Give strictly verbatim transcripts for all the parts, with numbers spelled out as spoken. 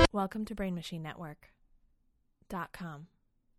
Welcome to Brain Machine Network dot com.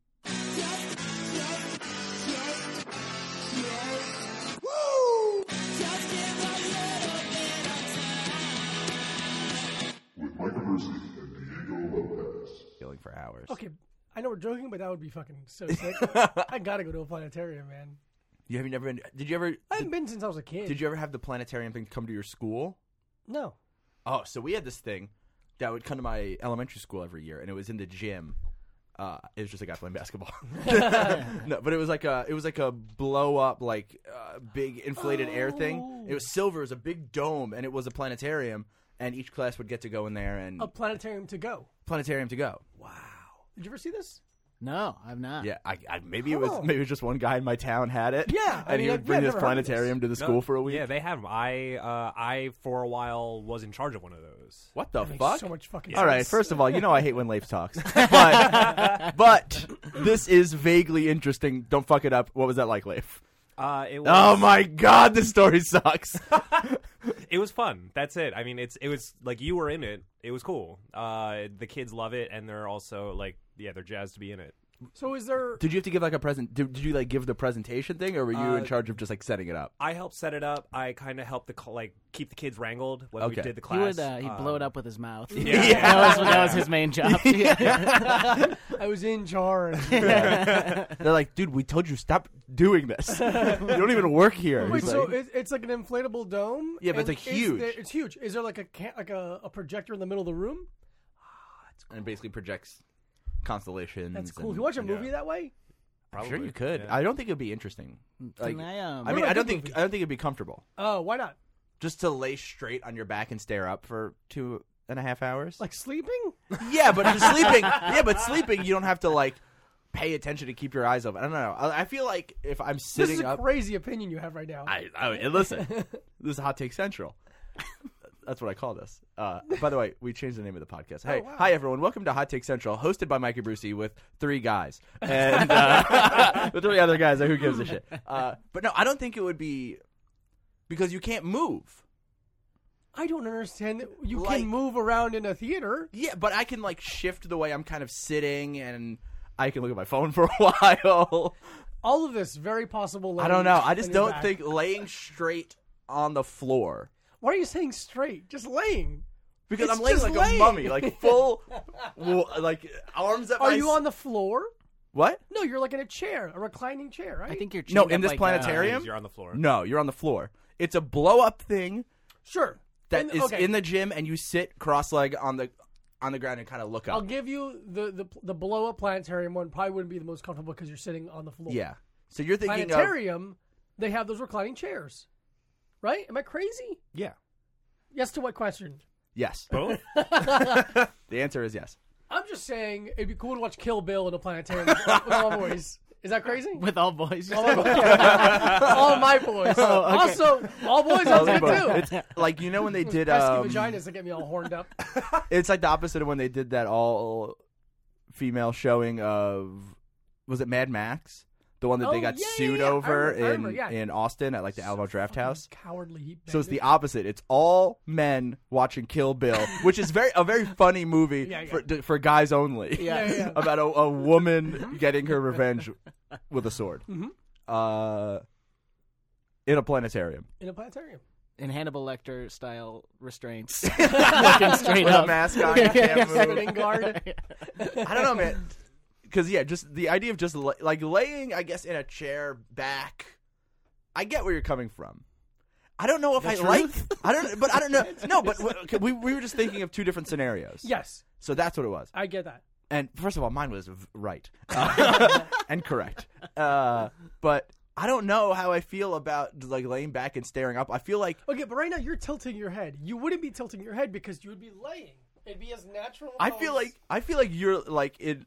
With Michael Brucey and Diego Lopez. Feeling for hours. Okay, I know we're joking, but that would be fucking so sick. I gotta go to a planetarium, man. You have you never been? Did you ever? I haven't did, been since I was a kid. Did you ever have the planetarium thing come to your school? No. Oh, so we had this thing that would come to my elementary school every year, and it was in the gym. Uh, it was just a guy playing basketball. No, but it was like a it was like a blow up like uh, big inflated oh. air thing. It was silver. It was a big dome, and it was a planetarium. And each class would get to go in there and a planetarium to go. Planetarium to go. Wow. Did you ever see this? No, I've not. Yeah, I, I maybe it was maybe it was just one guy in my town had it. Yeah, and I mean, he would I've, bring yeah, his planetarium to the school no, for a week. Yeah, they have them. I uh, I for a while was in charge of one of those. What the that fuck? Makes so much fucking All sense. right, first of all, you know I hate when Leif talks, but but this is vaguely interesting. Don't fuck it up. What was that like, Leif? Uh, it was, oh my god, this story sucks. It was fun. That's it. I mean, it's it was like you were in it. It was cool. Uh, the kids love it, and they're also like, yeah, they're jazzed to be in it. So is there? Did you have to give like a present? Did, did you like give the presentation thing, or were you Uh, in charge of just like setting it up? I helped set it up. I kind of helped the cl- like keep the kids wrangled when Okay. we did the He class. would uh, he'd Um, blow it up with his mouth. Yeah. Yeah. that, was, that was his main job. I was in charge. They're like, dude, we told you stop doing this. You don't even work here. Wait, He's so like- it, it's like an inflatable dome? Yeah, but it's, and like, is huge. there- it's huge. Is there like a ca- like a, a projector in the middle of the room? and it basically projects constellations. That's cool. and- You watch a yeah. movie that way? I'm Probably. sure you could. Yeah. I don't think it'd be interesting. Like, Can I, um, I mean, about I don't good think movies? I don't think it'd be comfortable Oh, why not? just to lay straight on your back and stare up for two and a half hours. Like sleeping? yeah, but just sleeping. Yeah, but sleeping, you don't have to like pay attention to keep your eyes open. I don't know. I, I feel like if I'm This sitting is a up, crazy opinion you have right now. I, I listen. This is Hot Take Central. That's what I call this. Uh, by the way, we changed the name of the podcast. Hey, wow. hi everyone. Welcome to Hot Take Central, hosted by Mikey Brucey with three guys and uh, with three other guys. Who gives a shit? Uh, but no, I don't think it would be because you can't move. I don't understand that you Like- can move around in a theater. Yeah, but I can like shift the way I'm kind of sitting, and I can look at my phone for a while. All of this very possible. I don't know. I just on your don't back. think laying straight on the floor. Why are you saying straight? Just laying. Because It's I'm laying just like laying. a mummy, like full, well, like arms at Are my. you on the floor? What? No, you're like in a chair, a reclining chair, right? I think you're No, chained in up this like, planetarium? You're on the floor. No, you're on the floor. It's a blow up thing Sure. that And- is okay. in the gym, and you sit cross leg on the on the ground and kind of look I'll up. give you the the, the blow up planetarium one. Probably wouldn't be the most comfortable because you're sitting on the floor. Yeah. So you're thinking of Planetarium, they have those reclining chairs, right? Am I crazy? Yeah. Yes to what question? yes. Both. The answer is yes. I'm just saying it'd be cool to watch Kill Bill in a planetarium with, with all boys. Is that crazy? with all boys. all, my, all my boys. Oh, okay. Also, all boys on there too. It's like you know when they Those did pesky um, vaginas that get me all horned up. it's like the opposite of when they did that all female showing of was it Mad Max? The one that Oh, they got yeah, yeah, sued yeah. I over remember- I in remember, yeah. in Austin at like the Alamo Draft Fucking House. Cowardly heap. So it's the opposite. It's all men watching Kill Bill, which is very a very funny movie Yeah, yeah. for d- for guys only. Yeah, yeah, yeah. About a, a woman getting her revenge with a sword. Mhm. Uh, in a planetarium. in a planetarium. In Hannibal Lecter style restraints. Looking straight With up. a mask on, you can't move. Spinning guard. I don't know, man. Because yeah, just the idea of just la- like laying, I guess, in a chair back. I get where you're coming from. I don't know if The I truth? like. I don't. But I don't know. No, but w- we we were just thinking of two different scenarios. Yes, So that's what it was. I get that. And first of all, mine was v- right uh, and correct. Uh, but I don't know how I feel about like laying back and staring up. I feel like Okay, but right now you're tilting your head. You wouldn't be tilting your head because you would be laying. It'd be as natural. I feel as- like I feel like you're like in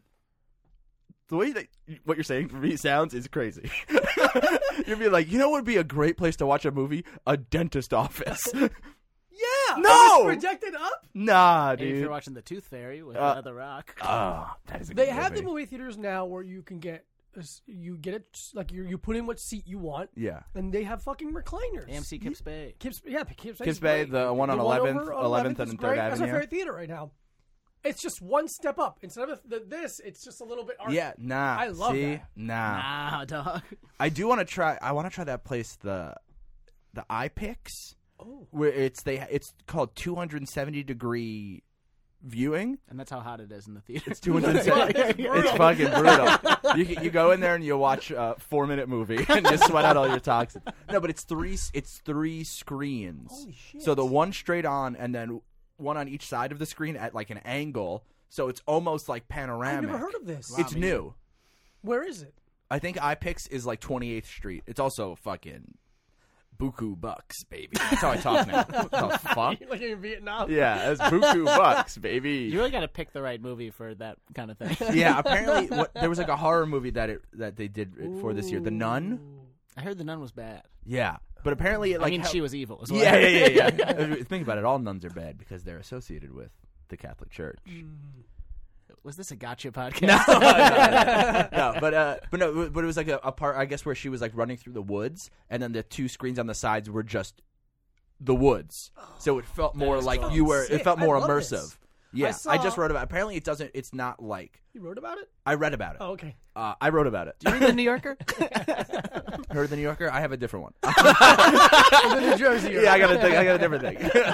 the way that what you're saying for me sounds is crazy. You'd be like, you know what would be a great place to watch a movie? A dentist office. yeah. No! and it's projected up. Nah, Hey, if dude. you're watching The Tooth Fairy with Uh, uh, The Rock. Oh, that is a They good have the movie. movie theaters now where you can get a s- you get it like you you put in what seat you want, Yeah. and they have fucking recliners. A M C Kips Bay. Kips, yeah, Kips Bay. Kips Bay, the one on the eleventh, over eleventh is and great. third That's my Avenue. favorite theater right now. It's just one step up. Instead of the, this, it's just a little bit arty. Yeah, nah. I love see? that. Nah. Ah, dog. I do want to try. I want to try that place, the the iPix, Oh. where it's they. It's called two hundred seventy degree viewing. And that's how hot it is in the theater. It's two hundred seventy. It's fucking brutal. You you go in there and you watch a four minute movie and you sweat out all your toxins. No, but it's three. It's three screens. Holy shit. So the one straight on and then one on each side of the screen at like an angle. So it's almost like panoramic. I've never heard of this. It's new. Where is it? I think iPix is like twenty-eighth Street. It's also fucking buku bucks, baby. That's how I talk now. What the fuck? Like in Vietnam? Yeah, it's buku bucks, baby. You really got to pick the right movie for that kind of thing. Yeah, apparently what, there was like a horror movie that it that they did it for this year, The Nun. I heard The Nun was bad. Yeah, but apparently, it, like, I mean, how- she was evil as well. Yeah, yeah, yeah, yeah. Think about it. All nuns are bad because they're associated with the Catholic Church. Was this a gotcha podcast? No, no, no, no, but uh, but no, but it was like a, a part, I guess, where she was like running through the woods, and then the two screens on the sides were just the woods, so it felt more is like cool. you were. It Sick. felt I more love immersive. this. Yeah, I I, saw- just wrote about. Apparently, it doesn't. It's not like You wrote about it? I read about it. Oh, okay. Uh, I wrote about it. You read The New Yorker? Heard the New Yorker? I have a different one. The New Jersey. Yeah, I got a thing. I got a different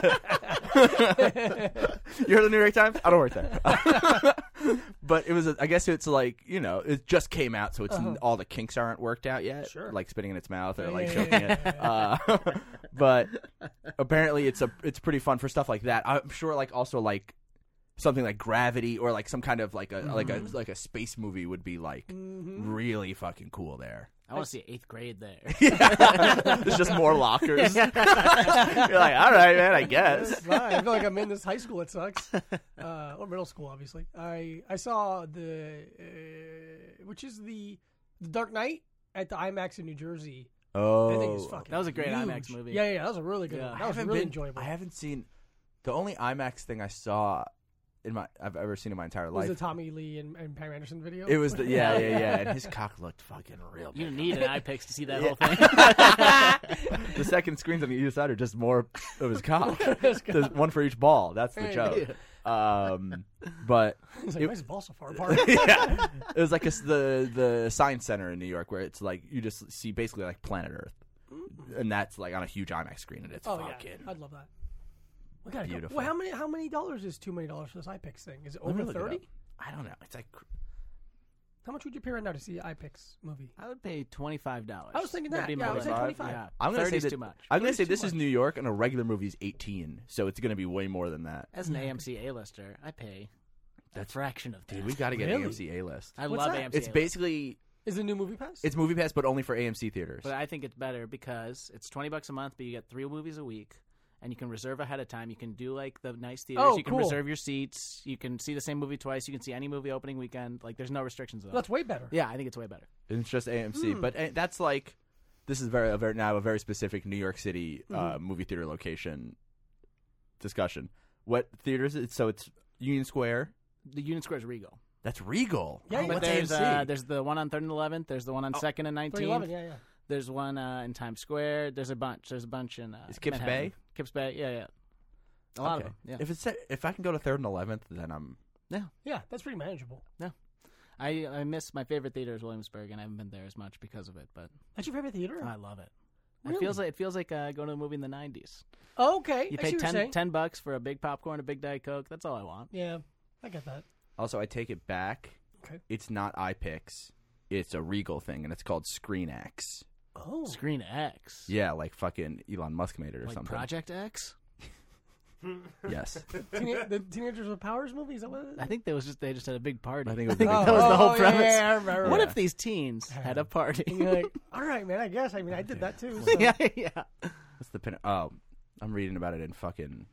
thing. You heard the New York Times? I don't work there. But it was. A, I guess it's like, you know, it just came out, so it's all the kinks aren't worked out yet. Sure. Like spitting in its mouth or Yeah, like yeah, choking yeah, it. yeah, Uh, but apparently, it's a it's pretty fun for stuff like that. I'm sure, like also like something like Gravity or like some kind of like a like a like a space movie would be like really fucking cool there. I want to see eighth grade there. There's just more lockers. You're like, all right, man, I guess. It's fine. I feel like I'm in this high school. It sucks. Uh, or middle school, obviously. I I saw the, uh, which is the, the Dark Knight at the IMAX in New Jersey. Oh, I think it's fucking That was a great huge. IMAX movie. Yeah, yeah, that was a really good Yeah. one. I That was haven't really been- enjoyable. I haven't seen the only IMAX thing I saw in my I've ever seen in my entire was life. the Tommy Lee and, and Pam Anderson video? It was the yeah yeah yeah, and his cock looked fucking real. You big. need an iPix to see that Yeah. whole thing. The second screens on the either side are just more of his cock. There's one for each ball. That's the Hey, joke. Um, but It's like, it- why is ball so far apart? yeah, it was like a s the the Science Center in New York where it's like you just see basically like planet Earth, and that's like on a huge IMAX screen, and it's Oh fucking. yeah, I'd love that. We gotta go. Beautiful. Well, how many how many dollars is too many dollars for this iPix thing? Is it Let me over look it up. thirty? I don't know. It's like How much would you pay right now to see an iPix movie? I would pay twenty-five dollars. I was thinking that. That'd be Yeah, I more would say like- twenty-five. Yeah. I'm gonna say thirty's that, too much. I'm gonna say thirty's this too is much. New York, and a regular movie is eighteen, so it's gonna be way more than that. As an A M C A-lister, I pay a That's- fraction of that. Dude, we got to get Really? A M C A list. I What's love that? A M C It's A-list. basically Is it a new movie pass? it's Movie Pass, but only for A M C theaters. But I think it's better because it's twenty bucks a month, but you get three movies a week, and you can reserve ahead of time. You can do like the nice theaters. Oh, you can cool. reserve your seats. You can see the same movie twice. You can see any movie opening weekend. Like there's no restrictions at all. That's way better. Yeah, I think it's way better. It's just A M C, Hmm. but uh, that's like this is very, a very now a very specific New York City uh, Mm-hmm. movie theater location discussion. What theaters? It's so it's Union Square. The Union Square is Regal. That's Regal. Yeah, Oh, yeah. But what's there's A M C? uh, there's the one on third and eleventh. There's the one on Oh, second and three nineteenth. eleven. Yeah, yeah. There's one uh, in Times Square. There's a bunch. There's a bunch in. Uh, Is Kips Manhattan. Bay? Kips Bay. Yeah, yeah. A lot Okay. of them. Yeah. If it's if I can go to third and eleventh, then I'm. Yeah, that's pretty manageable. I I miss my favorite theater is Williamsburg, and I haven't been there as much because of it. But That's your favorite theater? I love it. Really? It feels like it feels like uh, going to a movie in the nineties. Oh, okay. You I pay see what you're ten, saying. ten bucks for a big popcorn, a big Diet Coke. That's all I want. Yeah, I get that. Also, I take it back. Okay. It's not iPix. It's a Regal thing, and it's called ScreenX. Oh, Screen X. Yeah, like fucking Elon Musk made it or Like something. Project X. Yes. Teen- the Teenagers with Powers movie. Is that what it is? I think that was just they just had a big party. I think it was that a big was the whole oh, premise. Yeah, I remember. What Yeah. if these teens had a party? And you're like, all right, man. I guess. I mean, I did that too. So. yeah, yeah. What's the pin? Oh, I'm reading about it in fucking.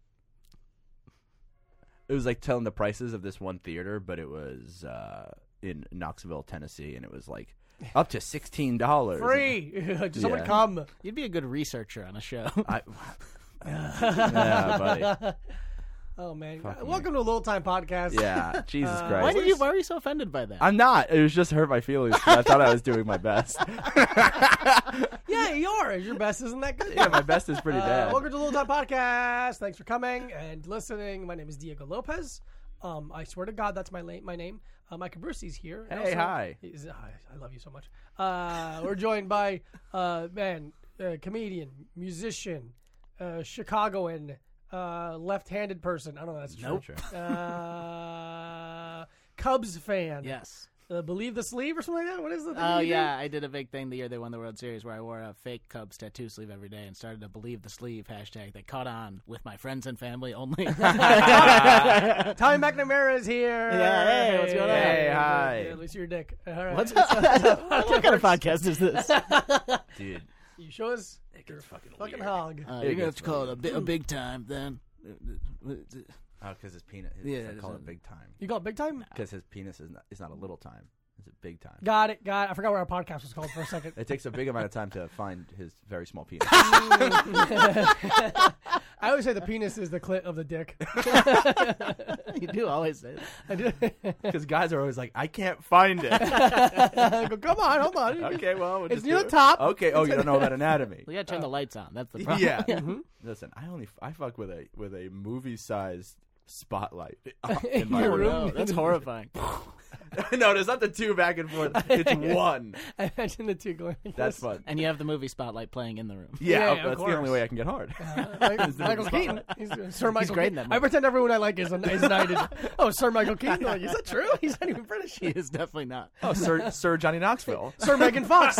It was like telling the prices of this one theater, but it was uh, in Knoxville, Tennessee, and it was like up to sixteen dollars. Free. Just someone Yeah. come. You'd be a good researcher on a show. I, yeah, buddy. Oh man. Fucking Welcome to a Little Time Podcast. Yeah, Jesus Uh, Christ. Why did you? Why were you so offended by that? I'm not. It was just hurt my feelings. 'Cause I thought I was doing my best. Yeah, you are. Your best isn't that good. Yeah, my best is pretty Uh, bad. welcome to the Little Time Podcast. Thanks for coming and listening. My name is Diego Lopez. Um, I swear to God, that's my la- my name. Uh, Micah Brucey's here. And Hey, also- hi. He's- hi, I love you so much. Uh, we're joined by uh, man, uh, comedian, musician, uh, Chicagoan, uh, left-handed person. I don't know if that's true. Nope. Uh, Cubs fan. Yes. Uh, Believe the Sleeve or something like that? What is the thing Oh you do? yeah, I did a big thing the year they won the World Series where I wore a fake Cubs tattoo sleeve every day and started a Believe the Sleeve hashtag that caught on with my friends and family only. Tommy McNamara is here. Yeah, hey, what's going on? Hey, good. hi. Yeah, at least you're a dick. All right. What's what kind of podcast is this? Dude. You show us your fucking fucking weird. hog. Uh, It you're gonna have gets to call it a, bi- a big time then. Oh, because his penis. His, Yeah, I it's call a- it big time. You got big time? Because his penis is not, is not a little time. It's a big time. Got it, got it. I forgot what our podcast was called for a second. It takes a big amount of time to find his very small penis. I always say the penis is the clit of the dick. You do always say that. I do. Because guys are always like, I can't find it. I go, come on, hold on. Okay, well, we'll It's just near do the it. top. Okay. Oh, you don't know about anatomy. We gotta turn the lights on. That's the problem. Yeah. Listen, I only I fuck with a with a movie sized spotlight in my Your room. No, that's horrifying. No, there's not the two back and forth. It's one. I imagine the two going like That's this. fun. And you have the movie spotlight playing in the room. Yeah, Yeah, oh, of that's the only course. way I can get hard. Uh, like, Michael Keaton. He's, uh, Sir Michael great Keaton. in that I movie. pretend everyone I like is, a, is knighted. Oh, Sir Michael Keaton. Like, is that true? He's not even British. He is definitely not. Oh, Sir Sir Johnny Knoxville. Sir Megan Fox.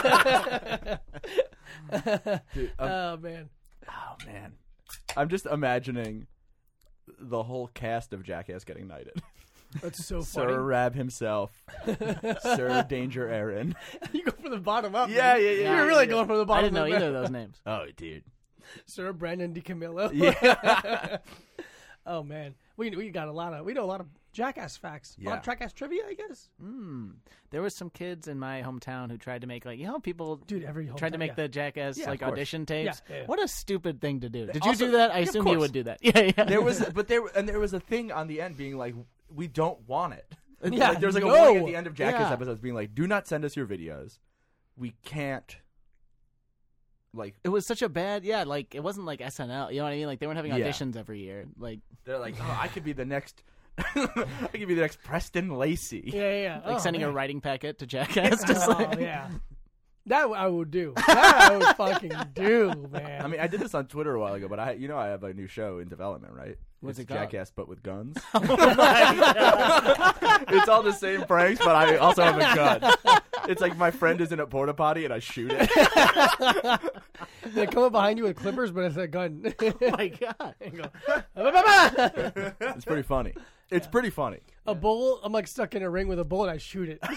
Dude, um, Oh, man. oh man, I'm just imagining the whole cast of Jackass getting knighted. That's so Sir funny. Rab himself, Sir Danger Aaron. You go from the bottom up. Yeah, man. yeah, yeah. You're really yeah. going from the I bottom didn't know up. either of those names. Oh, dude. Sir Brandon DiCamillo. Yeah. Oh, man. We we got a lot of, we know a lot of Jackass facts. A lot Yeah. of Jackass trivia, I guess. Mm. There was some kids in my hometown who tried to make like you know how people Dude, every tried to hometown, make yeah. the Jackass Yeah, like of course. audition tapes. Yeah, yeah, yeah. What a stupid thing to do. Did Also- you do that? I Yeah, of assume you course. would do that. Yeah, yeah. There was, but there, and there was a thing on the end being like, we don't want it. Yeah, Like, there was like a no. warning at the end of Jackass Yeah. episodes being like, do not send us your videos. We can't. Like It was such a bad, yeah. Like it wasn't like S N L. You know what I mean? Like they weren't having Yeah. auditions every year. Like they're like, oh, I could be the next. I could be the next Preston Lacey. Yeah, yeah, yeah. like Oh, sending a man. writing packet to Jackass. Just Oh, like, yeah. That I would do. That I would fucking do, man. I mean, I did this on Twitter a while ago, but I, you know, I have a new show in development, right? What's it's it called? Jackass, but with guns. oh my God. It's all the same pranks, but I also have a gun. It's like my friend is in a porta potty and I shoot it. They come up behind you with clippers, but it's a gun. Oh my God. And go, "Ba-ba-ba-ba!" It's pretty funny. It's pretty funny. A bull. I'm like stuck in a ring with a bull, and I shoot it.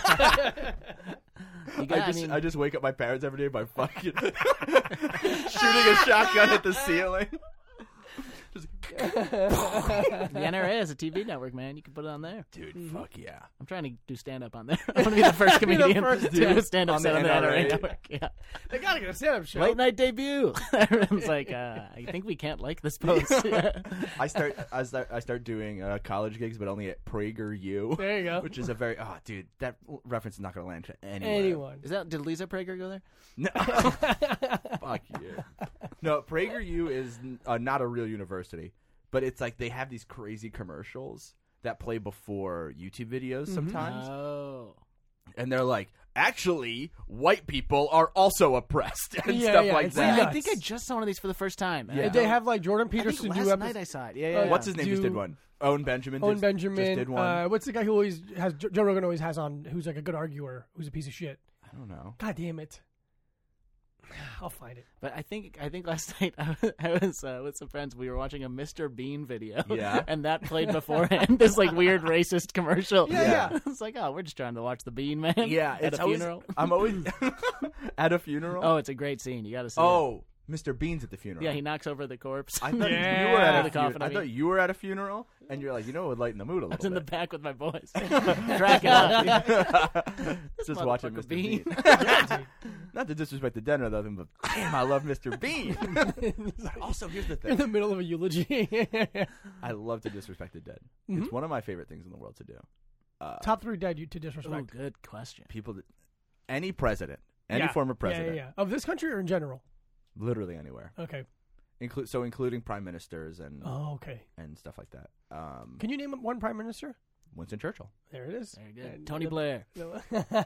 You got, I just, I mean, I just wake up my parents every day by fucking shooting a shotgun at the ceiling. Just, the N R A has a T V network, man. You can put it on there. dude, fuck yeah. I'm trying to do stand up on there. I want to be the first Be the comedian first to dude do a stand up on the set on the N R A N R A. network. Yeah. They gotta get a stand-up show. Late night debut. Everyone's like, uh, I think we can't like this post. Yeah. I start, I start, I start doing uh, college gigs, but only at PragerU. There you go. Which is a very, oh, dude, that reference is not going to land to anyone. Anyone. Is that did Lisa Prager go there? No. Fuck you. No, PragerU is uh, not a real university, but it's like they have these crazy commercials that play before YouTube videos sometimes, Oh. and they're like, actually, white people are also oppressed and Yeah, stuff yeah, like it's that. nuts. I think I just saw one of these for the first time. Yeah. They have like Jordan I think Peterson last do night episodes. I saw it. Yeah, yeah. Uh, yeah. What's his name? Just Do- did one. Owen Benjamin. Owen just, Benjamin. just did one. Uh, what's the guy who always has Joe Rogan always has on? Who's like a good arguer? Who's a piece of shit? I don't know. God damn it! I'll find it. But I think I think last night I was, I was uh, with some friends. We were watching a Mister Bean video. Yeah. And that played beforehand. This like weird racist commercial. Yeah, yeah. It's like, oh, we're just trying to watch the Bean Man. Yeah, At it's a always, funeral. I'm always at a funeral. Oh, it's a great scene. You got to see. it. Oh, Mister Bean's at the funeral. Yeah, he knocks over the corpse. I thought Yeah. you were at The a coffin, funeral. I I mean. thought you were at a funeral, and you're like, you know, it would lighten the mood a I was little in the bit. back with my boys, cracking up. Just watching motherfucker Mister Bean. Bean. Not to disrespect the dead or nothing, but damn, I love Mister Bean. Also, here's the In thing: the middle of a eulogy. I love to disrespect the dead. Mhm. It's one of my favorite things in the world to do. Uh, Top three dead you to Oh, disrespect. good question. people, that, any president, any Yeah. former Yeah, president, yeah, yeah. Of this country or in general? literally anywhere. Okay. Inclu- so including prime ministers and Oh, okay. and stuff like that. Um, Can you name one prime minister? Winston Churchill. There it is. Very good. And Tony the- Blair. No.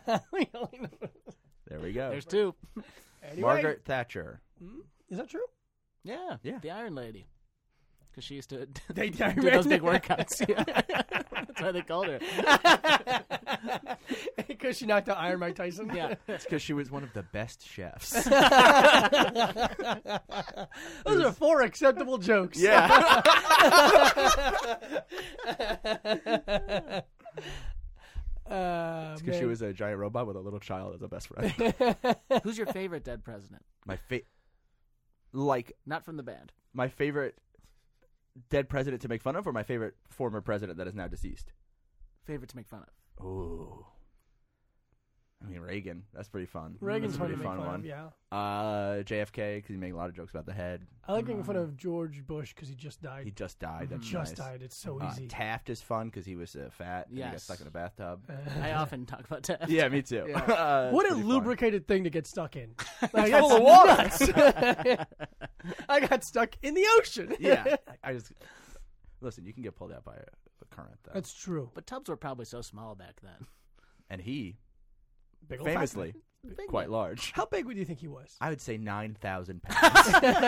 There we go. There's two. Anyway. Margaret Thatcher. Hmm? Is that true? Yeah. Yeah. The Iron Lady. Because she used to They do those big workouts. Yeah. That's why they called her. Because she knocked out Iron Mike Tyson. Yeah. It's because she was one of the best chefs. Those are four acceptable jokes. yeah. Uh, Because she man. was a giant robot with a little child as a best friend. Who's your favorite dead president? my fa- like Not from the band. my favorite dead president to make fun of, or my favorite former president that is now deceased. Favorite to make fun of. Ooh. I mean Reagan. That's pretty fun. Reagan's That's a fun to pretty make fun fun one. of, yeah. Uh, J F K because he made a lot of jokes about the head. I like making fun of George Bush because he just died. He just died. That's just nice. died. It's so Uh, easy. Taft is fun because he was uh, fat and he got Yes. stuck in a bathtub. I often talk about Taft. yeah, me too. Yeah. Uh, What a it's pretty fun. lubricated thing to get stuck in. Like, It's that's full of water. nuts. I got stuck in the ocean. Yeah, I just listen. You can get pulled out by a, a current though, That's true. But tubs were probably so small back then. and he Big old fat famously Big quite man. large. How big would you think he was? I would say nine thousand pounds.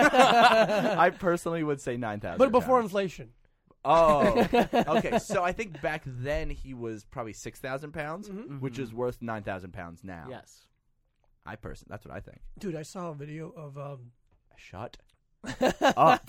I personally would say nine thousand. But before pounds. inflation. Oh, okay. So I think back then he was probably six thousand pounds, Mhm. which is worth nine thousand pounds now. Yes. I personally, that's what I think. Dude, I saw a video of um, Shut up.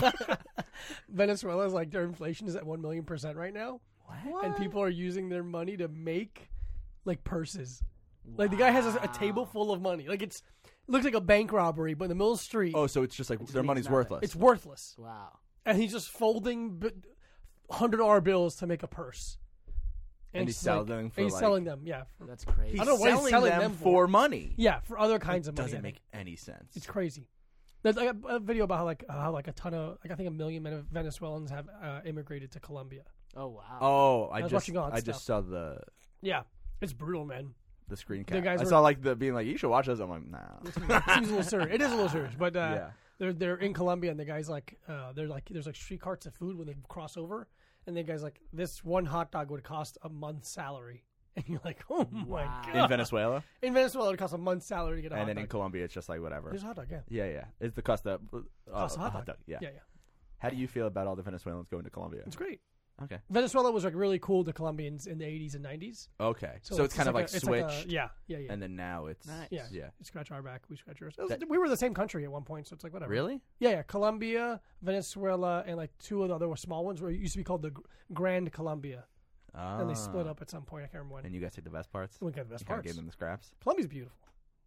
Venezuela's like their inflation is at one million percent right now, What? and people are using their money to make like purses. Like the guy has a, a table full of money. Like it's it looks like a bank robbery, but in the middle of the street, Oh, so it's just like Which their means money's nothing. worthless. it's worthless, Wow. and he's just folding b- hundred dollar bills to make a purse. And he's it's selling like- them for, and he's like- selling them, yeah, for, That's crazy. He's I don't know what he's selling selling them, them for for. money. yeah, for other kinds It of money. doesn't I make think. any sense. It's crazy. There's like a, a video about how like how like a ton of like I think a million Vene- Venezuelans have uh, immigrated to Colombia. Oh, wow. Oh, I, I was just watching all that I just stuff. saw the Yeah, it's brutal, man. the screen The cap. guys I were- saw like the being like you should watch this. I'm like nah. It seems a little serious. It is a little serious, but uh, Yeah. they're they're in Colombia, and the guy's like, uh, they're like, there's like street carts of food when they cross over, and the guy's like, this one hot dog would cost a month's salary, and you're like, oh my Wow. god. In Venezuela, In Venezuela, it costs a month's salary to get a and hot then dog. in Colombia, it's just like whatever. There's a hot dog, yeah. Yeah, yeah. It's the cost of uh, Cost a a hot dog. Yeah. yeah, yeah. How do you feel about all the Venezuelans going to Colombia? It's great. Okay. Venezuela was like really cool to Colombians in the eighties and nineties. Okay. So, it's, kind just of like, a- it's switched, Like a, yeah, yeah, yeah. and then now it's Nice. yeah, yeah. You scratch our back, we scratch yours. It was- That- we were the same country at one point, so it's like whatever. Really? Yeah, yeah. Colombia, Venezuela, and like two of the other small ones where it used to be called the Gr- Grand Colombia. Oh. And they split up at some point. I can't remember when. And you guys take the best parts. We got the best You kinda parts. gave them the scraps. Colombia's beautiful.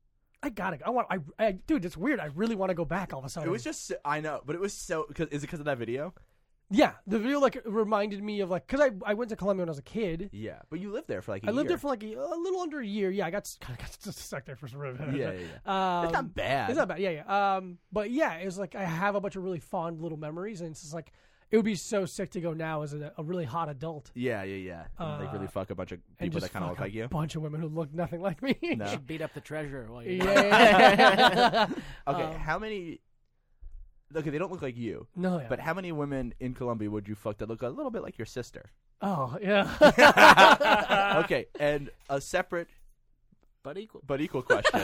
I gotta. I want. I, I. Dude, it's weird. I really want to go back all of a sudden. It was just so- I know, but it was so because is it because of that video? Yeah, the video like reminded me of like because I I went to Colombia when I was a kid. Yeah, but you lived there for like a I lived year. there for like a, a little under a year. Yeah, I got kind of got just stuck there for some reason. yeah, yeah, yeah. Um, it's not bad. It's not bad. Yeah, yeah. Um, but yeah, it was like I have a bunch of really fond little memories, and it's just like it would be so sick to go now as a, a really hot adult Yeah, yeah, yeah. And, like really Uh, fuck a bunch of and people just that kind of fuck look like a you. bunch of women who look nothing like me. No. You should beat up the treasurer while you're yeah. Okay, Um, how many? Okay, they don't look like you. No, yeah. But how many women in Colombia would you fuck that look a little bit like your sister? oh yeah. Okay, and a separate but equal. but equal question: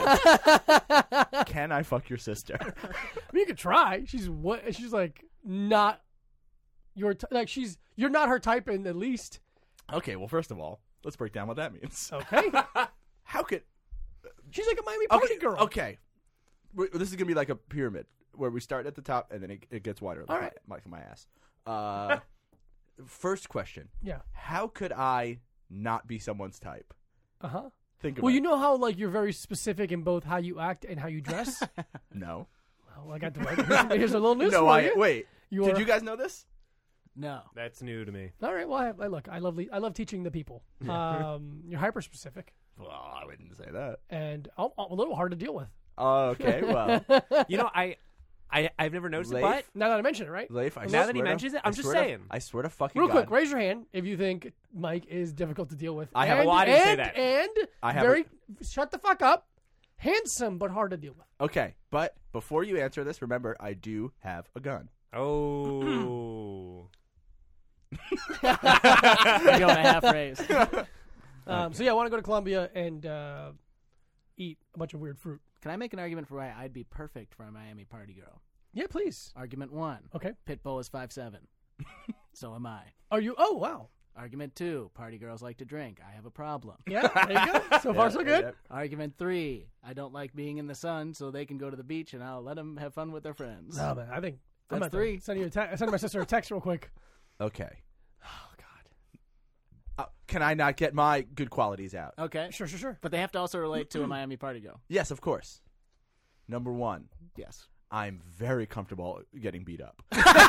Can I fuck your sister? I mean, you could try. She's what? She's like not your t- like. She's you're not her type in the least. Okay, well, first of all, let's break down what that means. Okay. How could? She's like a Miami party Okay, girl. okay. We're- This is gonna be like a pyramid where we start at the top and then it, it gets wider. Like All right. my, like my ass. Uh, first question: Yeah. How could I not be someone's type? Uh huh. Think about Well, you it. know how like you're very specific in both how you act and how you dress. No. Well, I got the right. Here's a little news No, for I you. wait. You Did are- you guys know this? No. That's new to me. All right. Well, I, I look. I love. le- I love teaching the people. Um, you're hyper specific Well, I wouldn't say that. and a, a little hard to deal with. Oh, okay, well, You know, I, I, I've never noticed it, Leif? but Now that I mention it, right? Leif, I Now that he swear to- mentions it, I I'm just swear to- saying. I swear to fucking Real God. quick, raise your hand if you think Mike is difficult to deal with. I have- and, Well, I didn't say and, that. And I have very shut the fuck up. Handsome but hard to deal with. Okay, but before you answer this, remember I do have a gun. Oh. You're going a half raise. Um, so yeah, I want to go to Colombia and uh, eat a bunch of weird fruit. Can I make an argument for why I'd be perfect for a Miami party girl? Yeah, please. Argument one. Okay. Pitbull is five seven. So am I. Are you? Oh, wow. Argument two. Party girls like to drink. I have a problem. Yeah, there you go. So far, so good. Yeah. Argument three. I don't like being in the sun, so they can go to the beach and I'll let them have fun with their friends. No, man, I think I'm That's about to three. Send you a te- send my sister a text real quick. Okay. Oh God. Uh, can I not get my good qualities out? Okay. Sure, sure, sure. But they have to also relate to a Miami party girl. Yes, of course. Number one, Yes. I'm very comfortable getting beat up.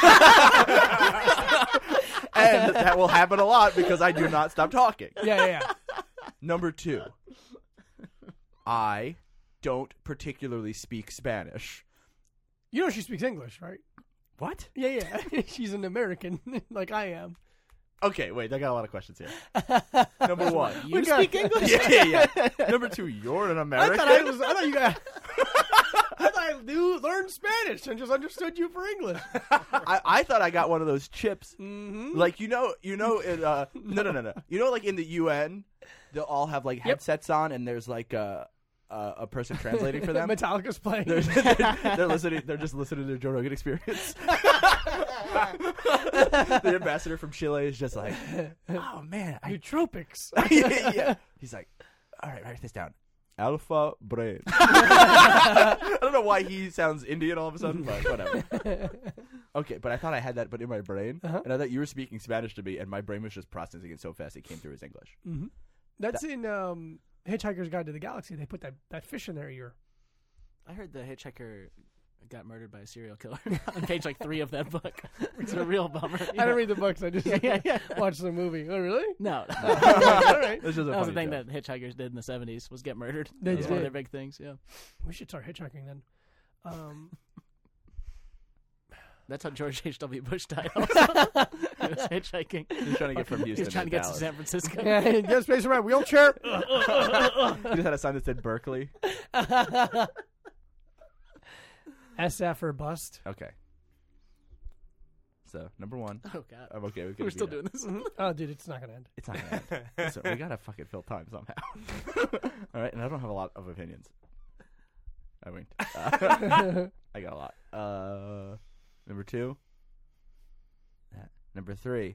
And that will happen a lot because I do not stop talking. Yeah, yeah, yeah. Number two, I don't particularly speak Spanish. You know she speaks English, right? What? Yeah, yeah. She's an American, like I am. Okay, wait, I got a lot of questions here. Number one. You We got- speak English? Yeah, yeah, yeah. Number two, you're an I American. thought I was. I thought you guys. I thought I knew, learned Spanish and just understood you for English. I, I thought I got one of those chips. Mm-hmm. Like, you know, you know, in, uh, no, no, no, no. You know, like in the U N, they'll all have like headsets on, and there's like a a, a person translating for them. Metallica's playing. They're, they're, they're listening. They're just listening to the Joe Rogan Experience. The ambassador from Chile is just like, oh man, I, Nootropics. yeah, yeah. He's like, all right, write this down. Alpha brain. I don't know why he sounds Indian all of a sudden, but whatever. Okay, but I thought I had that, but in my brain, Uh-huh. and I thought you were speaking Spanish to me, and my brain was just processing it so fast it came through as English. Mm-hmm. That's in um, Hitchhiker's Guide to the Galaxy. They put that, that fish in their ear. I heard the hitchhiker got murdered by a serial killer on page like three of that book. It's a real bummer. I didn't read the books. I just Yeah, yeah, yeah. watched the movie. Oh, really? No. All right. This is a That was funny the thing joke. that hitchhikers did in the seventies was get murdered. They That was one of did. their big things, yeah. We should start hitchhiking then. Um, That's how George H W. Bush died also. He was hitchhiking. He's trying to get from He Houston was trying to to get to Dallas. San Francisco. yeah, get space around wheelchair. He just had a sign that said Berkeley. S F or bust. Okay. So number one, Oh, God. I'm okay. We We're still doing this. Oh, dude, it's not gonna end. It's not gonna end. Listen, we gotta fucking fill time somehow. All right, and I don't have a lot of opinions. I mean, uh, I got a lot. Uh, number two. That. Number three.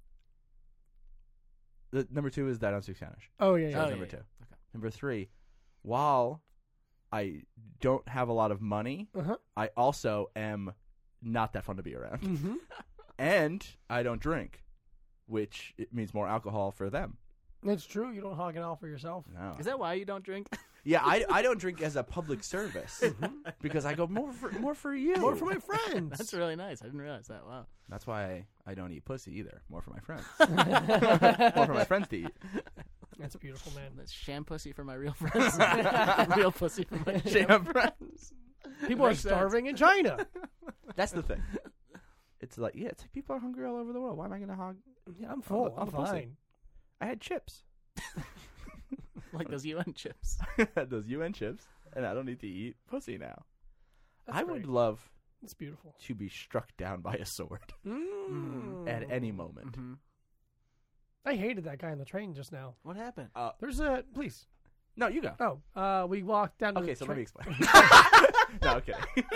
The number two is that I don't speak Spanish. Oh yeah, So yeah. that's Oh, number yeah, two. yeah. Okay. Number three. While I don't have a lot of money, Uh-huh. I also am not that fun to be around. Mm-hmm. And I don't drink, which it means more alcohol for them. It's true. You don't hog it all for yourself. No. Is that why you don't drink? Yeah, I, I don't drink as a public service because I go more for more for you. More for my friends. That's really nice. I didn't realize that. Wow. That's why I, I don't eat pussy either. More for my friends. More for my friends to eat. That's beautiful, man. That's sham pussy for my real friends. Real pussy for my Sham friends. People are Makes sense. starving in China. That's the thing. It's like yeah, it's like people are hungry all over the world. Why am I gonna hog? Yeah, I'm full. I'm I'm a pussy. fine. I had chips. Like those U N chips. I had those U N chips, and I don't need to eat pussy now. That's I great. would love It's beautiful. to be struck down by a sword Mm. at any moment. Mm-hmm. I hated that guy on the train just now. What happened? There's a please. No, you go. Oh, uh, we walked down. To Okay, the so train. let me explain. No, okay.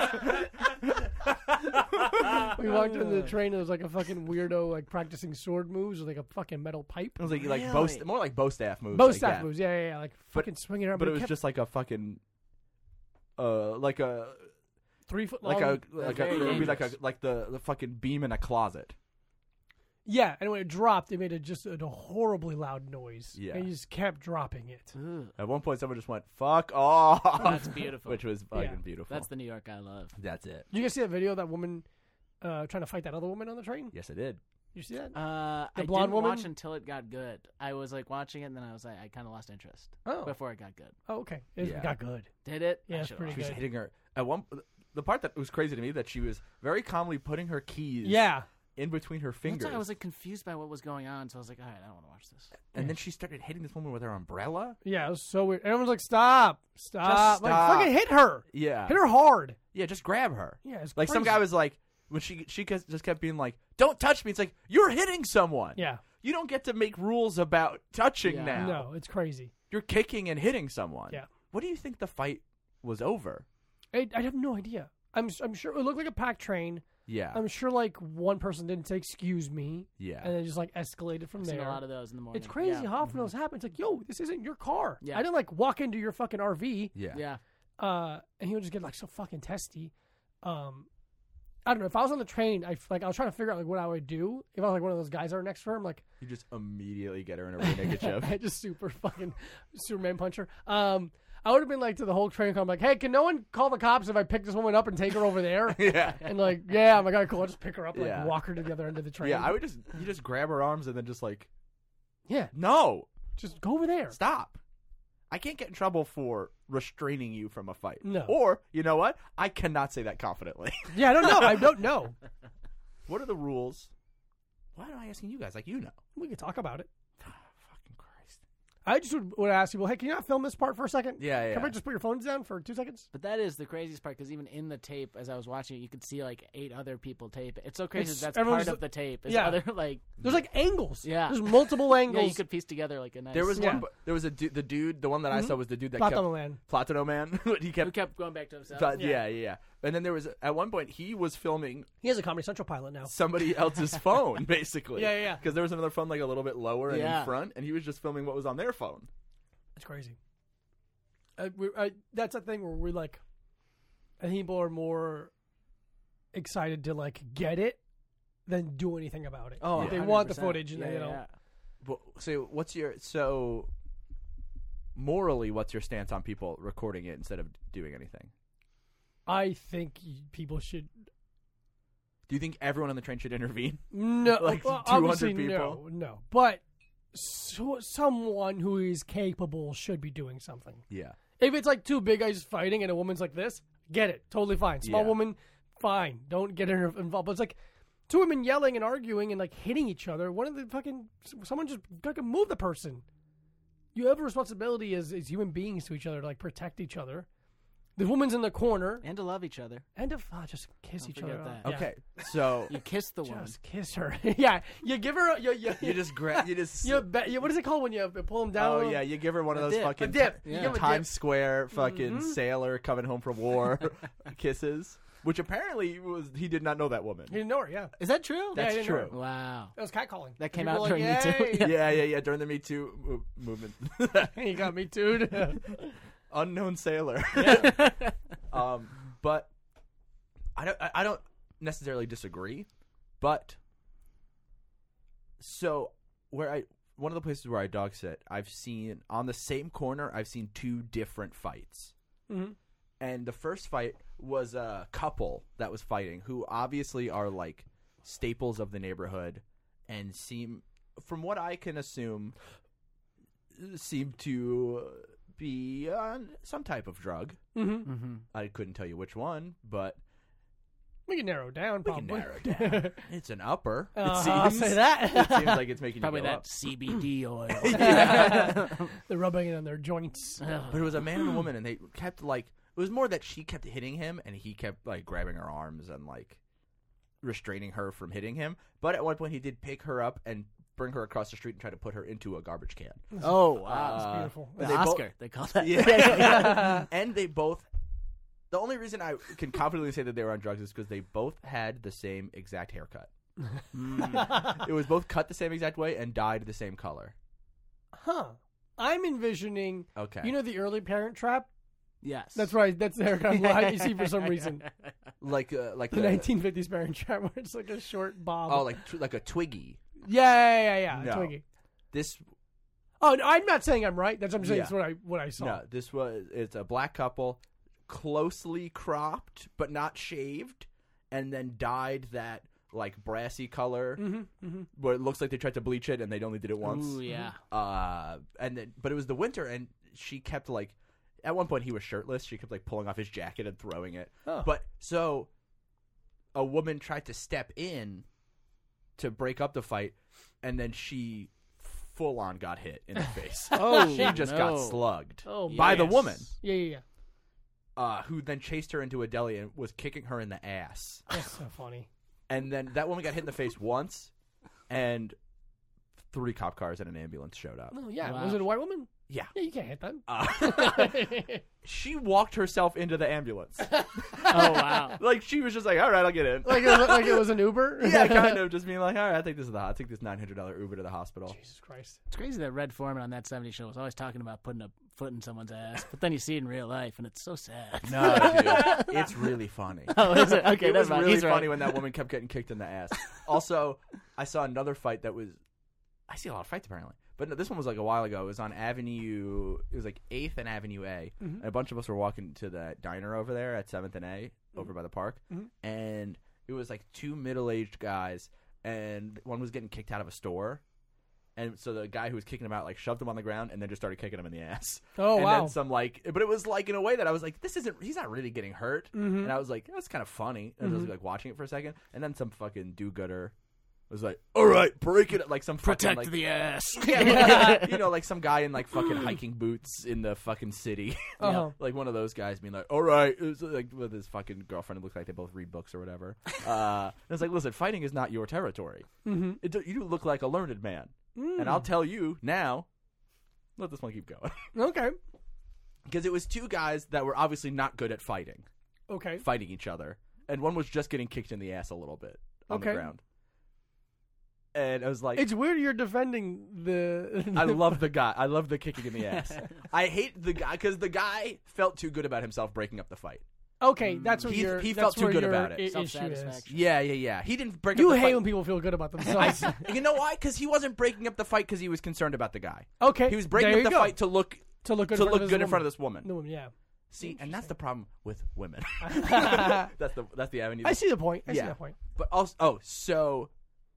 We walked into the train. It was like a fucking weirdo, like practicing sword moves with like a fucking metal pipe. It was like like bow, Really? more like bow staff moves. Bow like staff that. moves. Yeah, yeah, yeah. Like fucking swinging around. But it was kept just like a fucking, uh, like a three foot long. like a like a very it would be like a dangerous. like the the fucking beam in a closet. Yeah, and when it dropped, it made a, just a, a horribly loud noise. Yeah. and you just kept dropping it. Ugh, At one point, someone just went "fuck off," that's beautiful. which was fucking Yeah. beautiful. That's the New York I love. That's it. Did you guys see that video of that woman uh, trying to fight that other woman on the train? Yes, I did. You see that? Uh, The I blonde didn't woman? watch until it got good. I was like watching it, and then I was like, I kind of lost interest Oh, before it got good. oh, okay. It Yeah. got good. Did it? Yeah, I it's should've pretty She was watched good. hitting her at one. The part that was crazy to me that she was very calmly putting her keys Yeah, in between her it. That's fingers, why I was like confused by what was going on. So I was like, all right, I don't want to watch this. and then she started hitting this woman with her umbrella. yeah. It was so weird. Everyone's like, "Stop, stop!" Just Like, stop. fucking hit her. Yeah, Hit her hard. yeah, just grab her. Yeah, it's Like some crazy. guy was like when she she just just kept being like, "Don't touch me." It's like you're hitting someone. Yeah. You don't get to make rules about touching Yeah. now. No, it's crazy. You're kicking and hitting someone. Yeah. What do you think the fight was over? I, I have no idea. I'm I'm sure it looked like a packed train. Yeah. I'm sure like one person didn't say excuse me, yeah. and then just like escalated from I've seen there. a lot of those in the morning. It's crazy Yeah. how often those happen. It's like, yo, this isn't your car. Yeah. I didn't like walk into your fucking R V. yeah. Yeah. Uh, and he would just get like so fucking testy. Um, I don't know. If I was on the train, I f- like I was trying to figure out like what I would do if I was like one of those guys that are next to her. I'm like, You just immediately get her in a rear naked choke. I just super fucking Superman puncher. Um, I would have been like to the whole train car. I'm like, hey, can no one call the cops if I pick this woman up and take her over there? Yeah. And like, yeah, I'm like, all right, cool. I'll just pick her up, and, like Yeah. walk her to the other end of the train. Yeah, I would just you just grab her arms and then just like, yeah, no, just go over there. stop. I can't get in trouble for restraining you from a fight. No. Or, you know what? I cannot say that confidently. Yeah, I don't know. I don't know. What are the rules? Why am I asking you guys like you know? We could talk about it. Fucking Christ. I just would, would ask people, hey, can you not film this part for a second? Yeah, yeah. Can we just put your phones down for two seconds? But that is the craziest part because even in the tape, as I was watching it, you could see like eight other people tape it. It's so crazy It's- that that's everyone's- part of the tape. Is yeah. other like There's like angles. Yeah. There's multiple angles. yeah, you could piece together like a nice. There was Yeah. one. bu- There was a du- the dude. The one that I Mhm. saw was the dude that Platono kept Man. Platono Man. he who kept. kept going back to himself. Pla- yeah, yeah, yeah. And then there was at one point he was filming He has a Comedy Central pilot now. somebody else's phone, basically. Yeah, yeah, yeah. Because there was another phone like a little bit lower and Yeah. in front, and he was just filming what was on their phone. It's crazy. I, we, I, that's a thing where we like, I think people are more excited to like get it than do anything about it. Oh, Like, they one hundred want the percent. footage, and yeah, they, you know, yeah. But, so what's your so morally? What's your stance on people recording it instead of doing anything? I think y- people should Do you think everyone on the train should intervene? no, Like well, two hundred obviously people? No, no, but so, someone who is capable should be doing something. Yeah. If it's like two big guys fighting and a woman's like this, get it, totally fine. Small Yeah. woman, fine, don't get her involved. But it's like two women yelling and arguing and like hitting each other. One of the fucking someone just fucking move the person. You have a responsibility as, as human beings to each other to like protect each other. The woman's in the corner And to love each other. and to oh, just kiss Don't each forget other. that. Yeah. Okay. So You kiss the woman. Just kiss her. yeah, you give her. A, you, you, you just grab. You just. you, be, you, what is it called when you pull them down? a Oh little? yeah, you give her one of A those dip. fucking A dip. ti- You Yeah. give a Times dip. Square fucking Mhm. sailor coming home from war kisses. Which apparently was he did not know that woman. You didn't know her. Yeah, Is that true? Yeah, I That's didn't know true. Wow. that was catcalling. That came People out were during like, Me Too. "Yay." Yeah, yeah, yeah. During the Me Too mo- movement, He got me too. unknown sailor. um, but I don't. I I don't necessarily disagree, but so where I one of the places where I dog sit, I've seen on the same corner. I've seen two different fights. hmm And the first fight was a couple that was fighting who obviously are like staples of the neighborhood and seem, from what I can assume, seem to be on some type of drug. hmm Mm-hmm. I couldn't tell you which one, but We can narrow it down. we Probably. can narrow it down. It's an upper. Uh, it I'll seems. say that. It seems like it's making Probably you go that up. C B D oil. Yeah. They're rubbing it on their joints. But it was a man and a woman, and they kept like it was more that she kept hitting him, and he kept like grabbing her arms and like restraining her from hitting him. But at one point, he did pick her up and bring her across the street and try to put her into a garbage can. Oh, wow. Uh, That's beautiful. the they both- Oscar, they call that. Yeah, and they both. The only reason I can confidently say that they were on drugs is because they both had the same exact haircut. Mm. It was both cut the same exact way and dyed the same color. Huh. I'm envisioning. Okay, You know the early Parent Trap? Yes. That's right. That's the haircut line you see for some reason. like uh, like The the- nineteen fifties Parent Trap, where it's like a short bob. oh like tw- like a Twiggy. yeah, yeah, yeah, yeah. No. Twiggy. This Oh, no, I'm not saying I'm right. That's what I'm saying. Yeah. That's what I what I saw. no, this was it's a black couple, closely cropped but not shaved, and then dyed that like brassy color Mm-hmm, mm-hmm. where it looks like they tried to bleach it and they only did it once. Ooh, yeah. Uh, and then but it was the winter, and she kept like at one point he was shirtless. She kept like pulling off his jacket and throwing it. Oh. But so a woman tried to step in to break up the fight, and then she full on got hit in the face. Oh, She just no. got slugged Oh, by the yes. woman, Yeah, yeah, yeah. uh, who then chased her into a deli and was kicking her in the ass. That's so funny. And then that woman got hit in the face once, and three cop cars and an ambulance showed up. Oh, yeah. Wow. Was it a white woman? Yeah. Yeah, you can't hit them. Uh, she walked herself into the ambulance. Oh wow. Like, she was just like, all right, I'll get in. like, it was, like it was an Uber? Yeah, kind of just being like, all right, I think this is the I'll take this nine hundred dollars Uber to the hospital. Jesus Christ. It's crazy that Red Foreman on that seventies show was always talking about putting a foot in someone's ass, but then you see it in real life, and it's so sad. No, dude, it's really funny. Oh, is it? Okay, It never was mind. really He's funny right. when that woman kept getting kicked in the ass. Also, I saw another fight that was. I see a lot of fights apparently, but no, this one was like a while ago. It was on Avenue. It was like eighth and Avenue A, Mhm. and a bunch of us were walking to the diner over there at seventh and A, over by the park, Mhm. and it was like two middle-aged guys, and one was getting kicked out of a store. And so the guy who was kicking him out like shoved him on the ground and then just started kicking him in the ass. Oh, and wow. then some like, but it was like in a way that I was like, this isn't. He's not really getting hurt. Mhm. And I was like, that's kind of funny. And I was Mhm. like watching it for a second, and then some fucking do-gooder was like, all right, break it, like some fucking, Protect like, the ass. yeah, like, you know, like some guy in like fucking hiking boots in the fucking city. Uh-huh. Like one of those guys being like, all right, it was like with his fucking girlfriend. It looked like they both read books or whatever. Uh, and it's like, listen, fighting is not your territory. Mm-hmm. It, do- you look like a learned man. Mm. And I'll tell you now, let this one keep going. Okay. Because it was two guys that were obviously not good at fighting, Okay. fighting each other. And one was just getting kicked in the ass a little bit on Okay. the ground. And I was like, It's weird you're defending the. I love the guy. I love the kicking in the ass. I hate the guy because the guy felt too good about himself breaking up the fight. Okay, that's what He- you're. he that's felt too where good your about it. i- issue is. Self-satisfaction. Yeah, yeah, yeah. He didn't break You up the hate fight. when people feel good about themselves. You know why? Because he wasn't breaking up the fight because he was concerned about the guy. Okay, He was breaking there up you the go. fight to look to look good, to in front look of good this in front of woman. this woman. No woman, yeah. See, and that's the problem with women. that's the that's the avenue. I see the point. I see Yeah. that point. But also, oh, so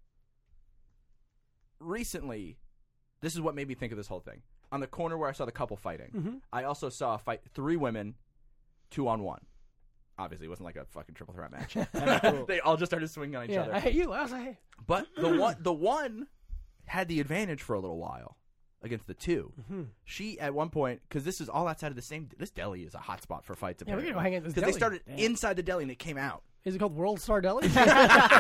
recently, this is what made me think of this whole thing. On the corner where I saw the couple fighting, Mhm. I also saw a fight three women, two on one. Obviously, it wasn't like a fucking triple threat match. They all just started swinging on each Yeah, other. I hate you. I was like, But the one, the one had the advantage for a little while against the 2 Mhm. She at one point, because this is all outside of the same. This deli is a hot spot for fights. Yeah, we're Apparently, gonna go hang at this because they deli. started Damn. inside the deli and it came out. is it called World Star Deli? But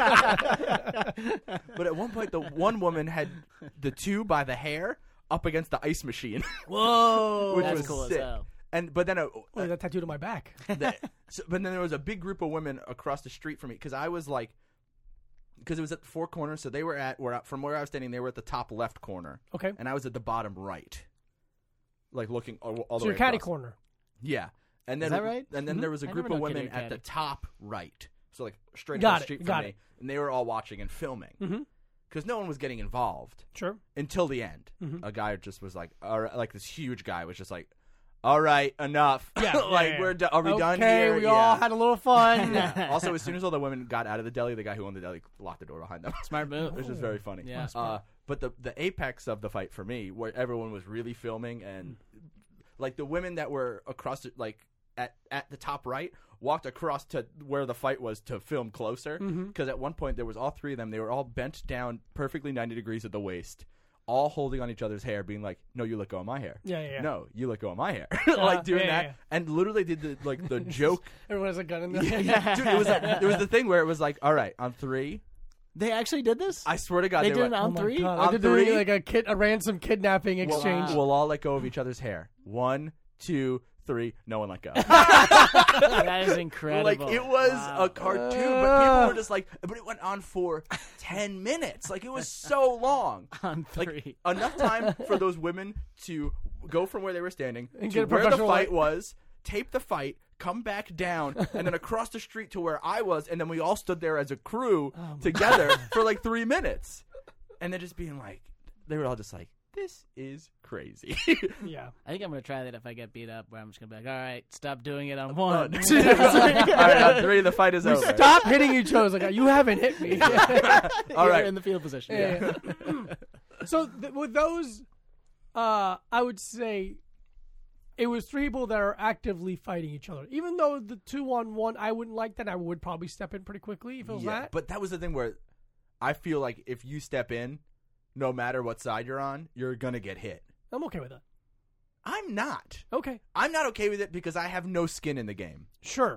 at one point, the one woman had the two by the hair up against the ice machine, Whoa, which that's was cool sick. as hell. And but then a, Oh, that tattooed on my back. the, so, but then there was a big group of women across the street from me because I was like, because it was at the four corners, so they were at where I- from where I was standing, they were at the top left corner, Okay, and I was at the bottom right, like looking all, all the so way your catty across. corner. Yeah, and then Is that right? And then Mhm. there was a I group never of know women Kitty or at the Caddy. top right, so like straight Got across it, the street from got me, it. and they were all watching and filming Mhm. because no one was getting involved Sure. until the end. Mhm. A guy just was like, all right, like this huge guy was just like, all right, enough. Yeah, like yeah, yeah. we're do- are we okay, done here? we Yeah. all had a little fun. Yeah. Also, as soon as all the women got out of the deli, the guy who owned the deli locked the door behind them. Smart move. Which is very funny. Yeah. Uh, but the the apex of the fight for me, where everyone was really filming, and like the women that were across, the, like at at the top right, walked across to where the fight was to film closer. Because Mhm. at one point there was all three of them. They were all bent down, perfectly ninety degrees at the waist, all holding on each other's hair, being like, "No, you let go of my hair." Yeah, yeah, yeah. No, you let go of my hair. like doing yeah, that, yeah. and literally did the like the joke. Everyone has a gun in there. Yeah, dude, it was like, it was the thing where it was like, all right, on three. They actually did this? I swear to God, They they, did went, it Oh on my three? God. On I did do three? like a kid, a ransom kidnapping we'll, exchange. we'll all let go of each other's hair. One, two, three. No one let go. That is incredible. Like it was Wow. a cartoon, but people were just like, but it went on for ten minutes. Like it was so long. on Like three. enough time for those women to go from where they were standing And to get a where the professional fight light. was, tape the fight, come back down, and then across the street to where I was, and then we all stood there as a crew together for like three minutes, and then just being like, they were all just like, this is crazy. Yeah. I think I'm going to try that if I get beat up, where I'm just going to be like, all right, stop doing it on One, one. two, all right, on three, the fight is over. Stop hitting each other. It's like, you haven't hit me. All You're right. in the field position. Yeah. So th- with those, uh, I would say it was three people that are actively fighting each other. Even though the two on one, I wouldn't like that. I would probably step in pretty quickly if it was Yeah, that. but that was the thing where I feel like if you step in, no matter what side you're on, you're gonna get hit. I'm okay with that. I'm not. Okay. I'm not okay with it because I have no skin in the game. Sure.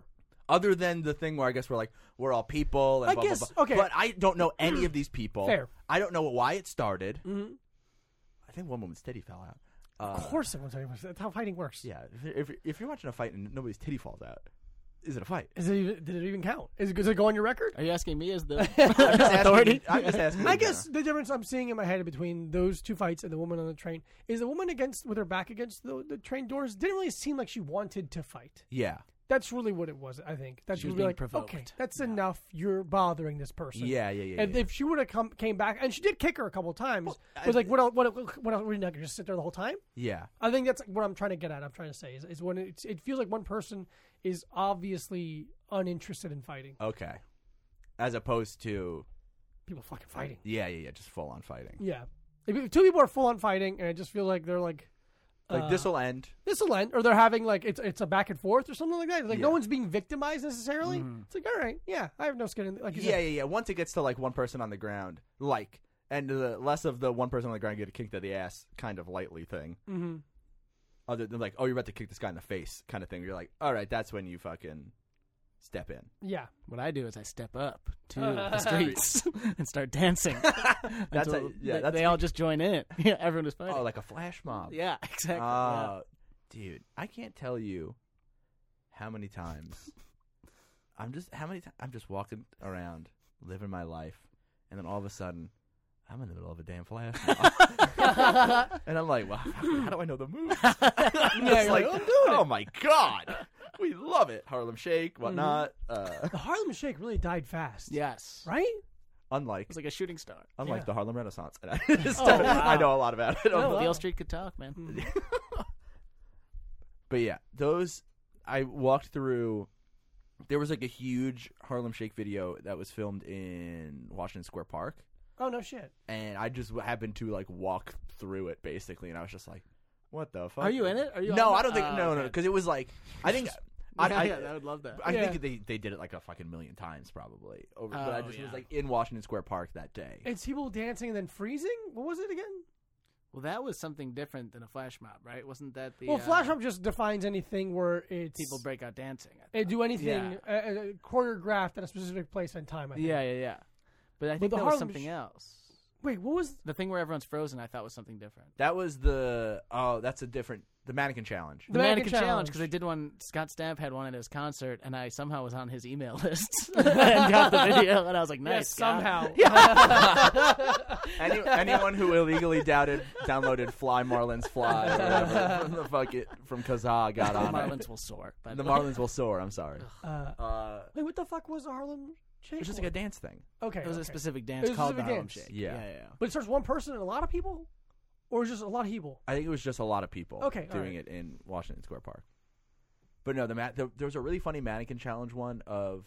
Other than the thing where I guess we're like we're all people. And I blah, guess- blah, blah. okay. But I don't know any of these people. Fair. I don't know why it started. Mhm. I think one woman's titty fell out. Uh, Of course, it was. That's how fighting works. Yeah. If, if if you're watching a fight and nobody's titty falls out, is it a fight? Is it even, did it even count? Is it, does it go on your record? Are you asking me as the I'm just asking- authority? I'm just asking. I in guess general. the difference I'm seeing in my head between those two fights and the woman on the train is the woman against with her back against the, the train doors didn't really seem like she wanted to fight. Yeah. That's really what it was. I think that's She was really being like provoked. okay, that's enough. You're bothering this person. Yeah. Yeah. Yeah. And yeah. if she would have come came back, and she did kick her a couple times, Well, it was I- like, what else? What, else- what else? We're not gonna just sit there the whole time. yeah. I think that's what I'm trying to get at. I'm trying to say is, is when it's, it feels like one person is obviously uninterested in fighting. Okay. As opposed to People fucking fighting. yeah, yeah, yeah, just full on fighting. Yeah, if if two people are full on fighting, and it just feels like they're like. Like uh, this will end. This will end, or they're having like it's it's a back and forth or something like that. Like Yeah. no one's being victimized necessarily. It's like all right, yeah, I have no skin in. Like you Yeah, said. yeah, yeah. Once it gets to like one person on the ground, like, and the less of the one person on the ground get kicked to the ass kind of lightly thing. Mm-hmm. Other than like, oh, you're about to kick this guy in the face kind of thing. You're like, all right, that's when you fucking step in. Yeah. What I do is I step up to the streets and start dancing. That's until a- yeah, they, that's- they all just join in. Yeah, everyone is fighting. Oh, like a flash mob. yeah, exactly. Oh, yeah. dude, I can't tell you how many times I'm just how many times I'm just walking around living my life, and then all of a sudden I'm in the middle of a damn flash mob. And I'm like, well, how do I know the moves? I'm Yeah, just you're like, like, I'm doing oh it. my god, we love it. Harlem Shake, whatnot. Uh, The Harlem Shake really died fast. Yes. Right? unlike It's like a shooting star. unlike Yeah. the Harlem Renaissance, and I, just, Oh, wow. I know a lot about it. Oh, wow. Beale Street could talk, man. Mm. But yeah, those I walked through. There was like a huge Harlem Shake video that was filmed in Washington Square Park, Oh no shit. and I just happened to like walk through it basically, and I was just like, "What the fuck?" Are you in it? Are you? No, on I it? don't think. Oh, no, no, okay. because it was like I think. I, yeah, I, yeah, I would love that. I Yeah. think they, they did it like a fucking million times probably. Over, but I Oh, just was yeah. like in Washington Square Park that day. It's people dancing and then freezing. What was it again? Well, that was something different than a flash mob, right? Wasn't that the Well, uh, flash mob just defines anything where it's people break out dancing? I They thought. do anything Yeah. uh, uh, choreographed at a specific place and time. I think. Yeah, yeah, yeah. But I think the that was Harlem something Sh- else. Wait, what was? The thing where everyone's frozen, I thought was something different. That was the oh, that's a different the mannequin challenge. The The Mannequin Mannequin Challenge, Challenge. because they did one. Scott Stamp had one at his concert, and I somehow was on his email list and got the video, and I was like, "Nice, Yes, Scott." somehow. Any, anyone who illegally doubted downloaded Fly Marlins Fly or whatever from the fuck it from Kazaa got The on Marlins it. will soar. by The way. Marlins will soar. I'm sorry. Uh, Uh, wait, what the fuck was the Harlem Shake? it's just like a dance thing. okay, It was okay. a specific It dance was a called the specific Harlem dance. Shake. Yeah. yeah, yeah. But it starts one person and a lot of people, or is it just a lot of people? I think it was just a lot of people Okay, all doing right. it in Washington Square Park. But no, the, ma- the there was a really funny mannequin challenge one of,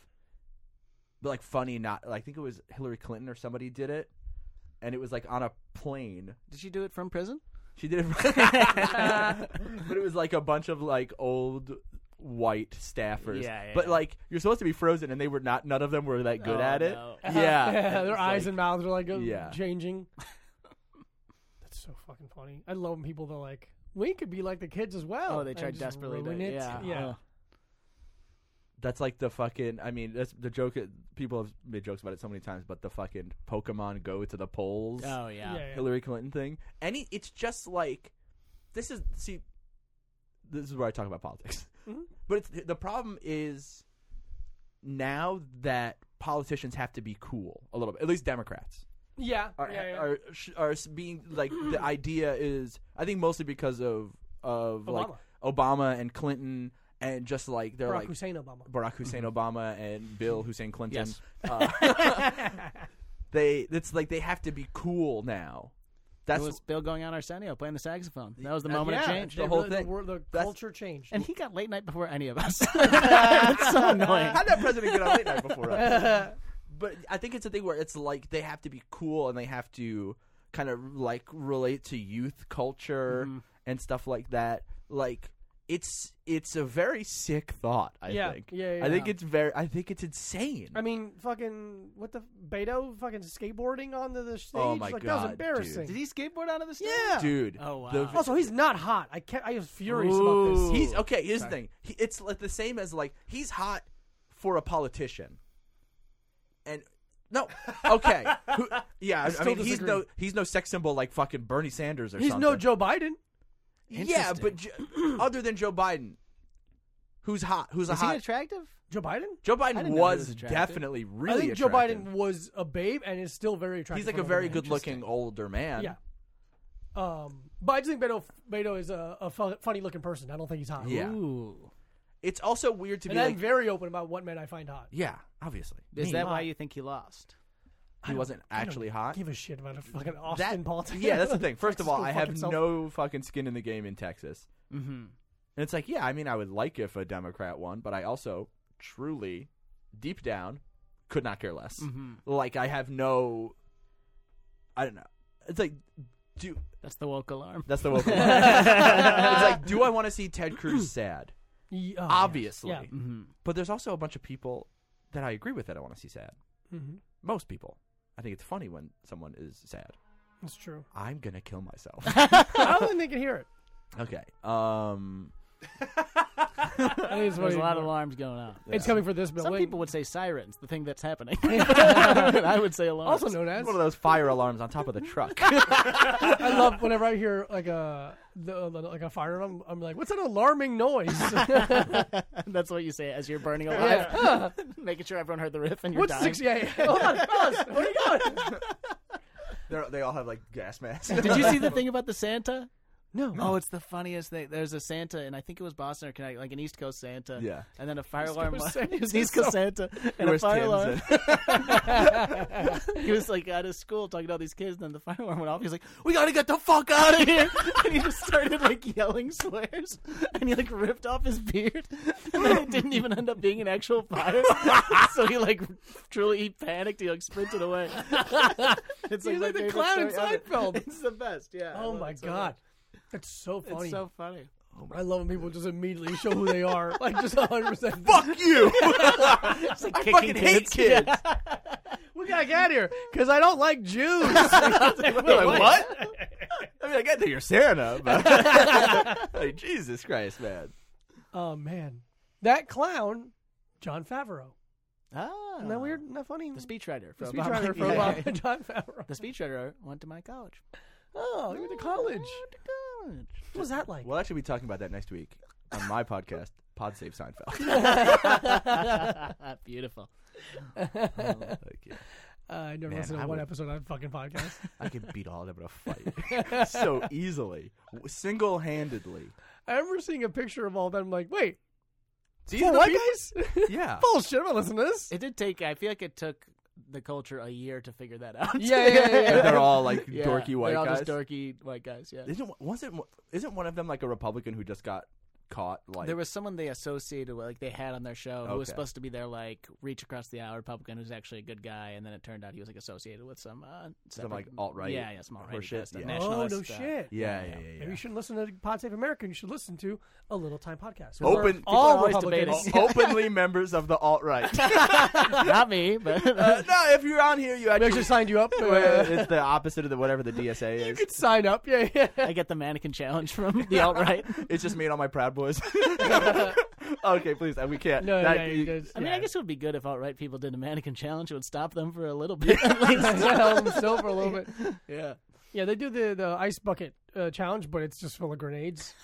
but like funny not like I think it was Hillary Clinton or somebody did it, and it was like on a plane. Did she do it from prison? She did it, but it was like a bunch of like old white staffers. Yeah, yeah, but yeah. like you're supposed to be frozen, and they were not. None of them were that good Oh, at it. no. Yeah, their It's eyes like- and mouths are like uh, Yeah. changing. That's so fucking funny. I love when people that are like, we could be like the kids as well. Oh, they and tried just desperately to- ruin it. yeah. yeah. Uh. That's like the fucking. I mean, that's the joke. People have made jokes about it so many times, but the fucking Pokemon Go to the polls, Oh yeah. Yeah, yeah. Hillary Clinton thing. Any, it's just like this is see. This is where I talk about politics, Mhm. but it's, the problem is now that politicians have to be cool a little bit. At least Democrats Yeah, are yeah, yeah. are, sh- are s- being like the idea is. I think mostly because of of like Obama. Obama and Clinton. And just like they're Barack like Hussein Obama. Barack Hussein Obama and Bill Hussein Clinton. Yes. Uh, they it's like they have to be cool now. That That's was Bill going on Arsenio playing the saxophone. That was the Uh, moment yeah. it changed. The They whole really- thing. The, wor- the That's- culture changed. And he got late night before any of us. It's so annoying. How'd that president get on late night before us? But I think it's a thing where it's like they have to be cool and they have to kind of like relate to youth culture Mhm. and stuff like that. Like it's it's a very sick thought. I Yeah, think. yeah, yeah. I think it's very. I think it's insane. I mean, fucking what the Beto fucking skateboarding onto the stage. Oh, my like, that was God, embarrassing. Did he skateboard onto the stage? Yeah, dude. Oh, wow. the- Also, he's not hot. I can't. I was furious Ooh. about this. He's okay. Here's Sorry. the thing. He, it's like the same as like he's hot for a politician. And no, okay, Who, yeah, I, I still mean he's disagree. no he's no sex symbol like fucking Bernie Sanders or He's something. no Joe Biden. Yeah, but Jo- other than Joe Biden, who's hot? Who's a Is he hot? attractive? Joe Biden? Joe I Biden didn't know he was, was attractive. definitely really I think Joe attractive. Biden was a babe and is still very attractive. He's like for a an very older man. good-looking older man. Yeah. Um, but I just think Beto, Beto is a, a fu- funny-looking person. I don't think he's hot. Yeah. Ooh. It's also weird to And be I'm like, very open about what men I find hot. yeah, obviously. Is Me. that why you think he lost? he wasn't actually hot? Give a shit about a fucking Austin That, politics. yeah, that's the thing. First of Texas all, go I fuck have itself. no fucking skin in the game in Texas. Mm-hmm. And it's like, yeah, I mean, I would like if a Democrat won, but I also truly, deep down, could not care less. Mm-hmm. Like, I have no, I don't know. It's like, do That's the woke alarm. that's the woke alarm. It's like, do I want to see Ted Cruz sad? Ye- oh, yes. Obviously. Yeah. Mm-hmm. But there's also a bunch of people that I agree with that I want to see sad. Mhm. Most people. I think it's funny when someone is sad. That's true. I'm going to kill myself. I don't think they can hear it. Okay. Um, I think it's There's funny. a lot of alarms going on. It's coming for this building. Some people would say sirens, the thing that's happening. I would say alarms. also known as. one of those fire alarms on top of the truck. I love whenever I hear like a the, like a fire alarm. I'm like, what's that alarming noise? That's what you say as you're burning alive. Yeah. Making sure everyone heard the riff and you're What's dying. six? Yeah, yeah. Hold on, fellas. Where are you going? They're, they all have like gas masks. Did you see the thing about the Santa? No. Oh, it's the funniest thing. There's a Santa, and I think it was Boston or Connecticut, like an East Coast Santa. Yeah. And then a fire East alarm. Coast It Santa was is East Coast so- Santa. He And a wears fire Timbs alarm. and- He was like at his school talking to all these kids, and then the fire alarm went off. He was like, "We gotta get the fuck out of here!" And he just started like yelling swears, and he like ripped off his beard, and then it didn't even end up being an actual fire. So he like truly he panicked. He like sprinted away. It's He's my like the favorite clown in story ever. Seinfeld. It's the best. Yeah. I Oh love my it so god, much. that's so funny. It's so funny. I love when people just immediately show who they are, like just one hundred percent. Fuck you! It's like I kicking fucking hate kids. We gotta get out of here because I don't like Jews. Wait, what? I mean, I get that you're Santa, but like, Jesus Christ, man. Oh man, that clown, John Favreau. Ah, Isn't that weird? Isn't that funny? The speechwriter The from speechwriter from Yeah. uh, John Favreau. The speechwriter went to my college. Oh, you went to college. Went to college. What was that like? We'll actually be talking about that next week on my podcast, Pod Save Seinfeld. Beautiful. Thank you. Uh, I never Man, listened to I one would- episode of that fucking podcast. I could beat all of them in a fight so easily, single handedly. I remember seeing a picture of all of them. Like, wait, These four are the white people- guys? Yeah. Bullshit! I'm not listening to this. It did take. I feel like it took the culture a year to figure that out. Yeah, yeah, yeah, yeah. They're all like Yeah, dorky white they're all guys. just dorky white guys. Yeah. Isn't wasn't isn't one of them like a Republican who just got caught? Like There was someone they associated with, like they had on their show, who was Okay. supposed to be their like reach across the aisle Republican, who's actually a good guy, and then it turned out he was like associated with some uh, Some, separate- like, alt-right Yeah, yeah, some alt right horseshit, stuff. yeah. Oh, no nationalist, uh, shit. yeah, yeah, yeah. yeah, Maybe you shouldn't listen to Pod Save America. You should listen to a Little Time Podcast. Open- We're people all are always Republicans. debating. Openly members of the alt right. Not me, but uh, no, if you're on here, you We actually. actually signed you up. Uh, Well, it's the opposite of the whatever the D S A you is. could sign up. Yeah, yeah. I get the mannequin challenge from the alt right. It's just me and all my Proud Boys. Okay, please, uh, we can't. No, That- yeah, you guys- I mean, yeah. I guess it would be good if alt right people did a mannequin challenge. It would stop them for a little bit. At least. Yeah, hold them still for a little bit. Yeah. Yeah, they do the the ice bucket uh, challenge, but it's just full of grenades.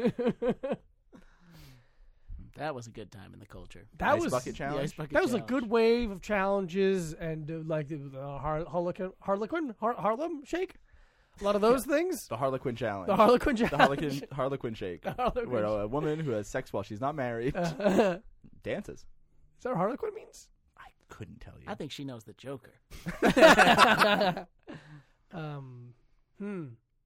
That was a good time in the culture. That Ice was bucket The challenge. ice bucket that was a challenge. good wave of challenges and uh, like the, the Har- Harlequin Harlequin Har- Harlem Shake. A lot of those things. The Harlequin challenge. The Harlequin The challenge. Harlequin Harlequin shake, The Harlequin where a woman who has sex while she's not married Uh, dances. is that what Harlequin means? I couldn't tell you. I think she knows the Joker. um, hmm.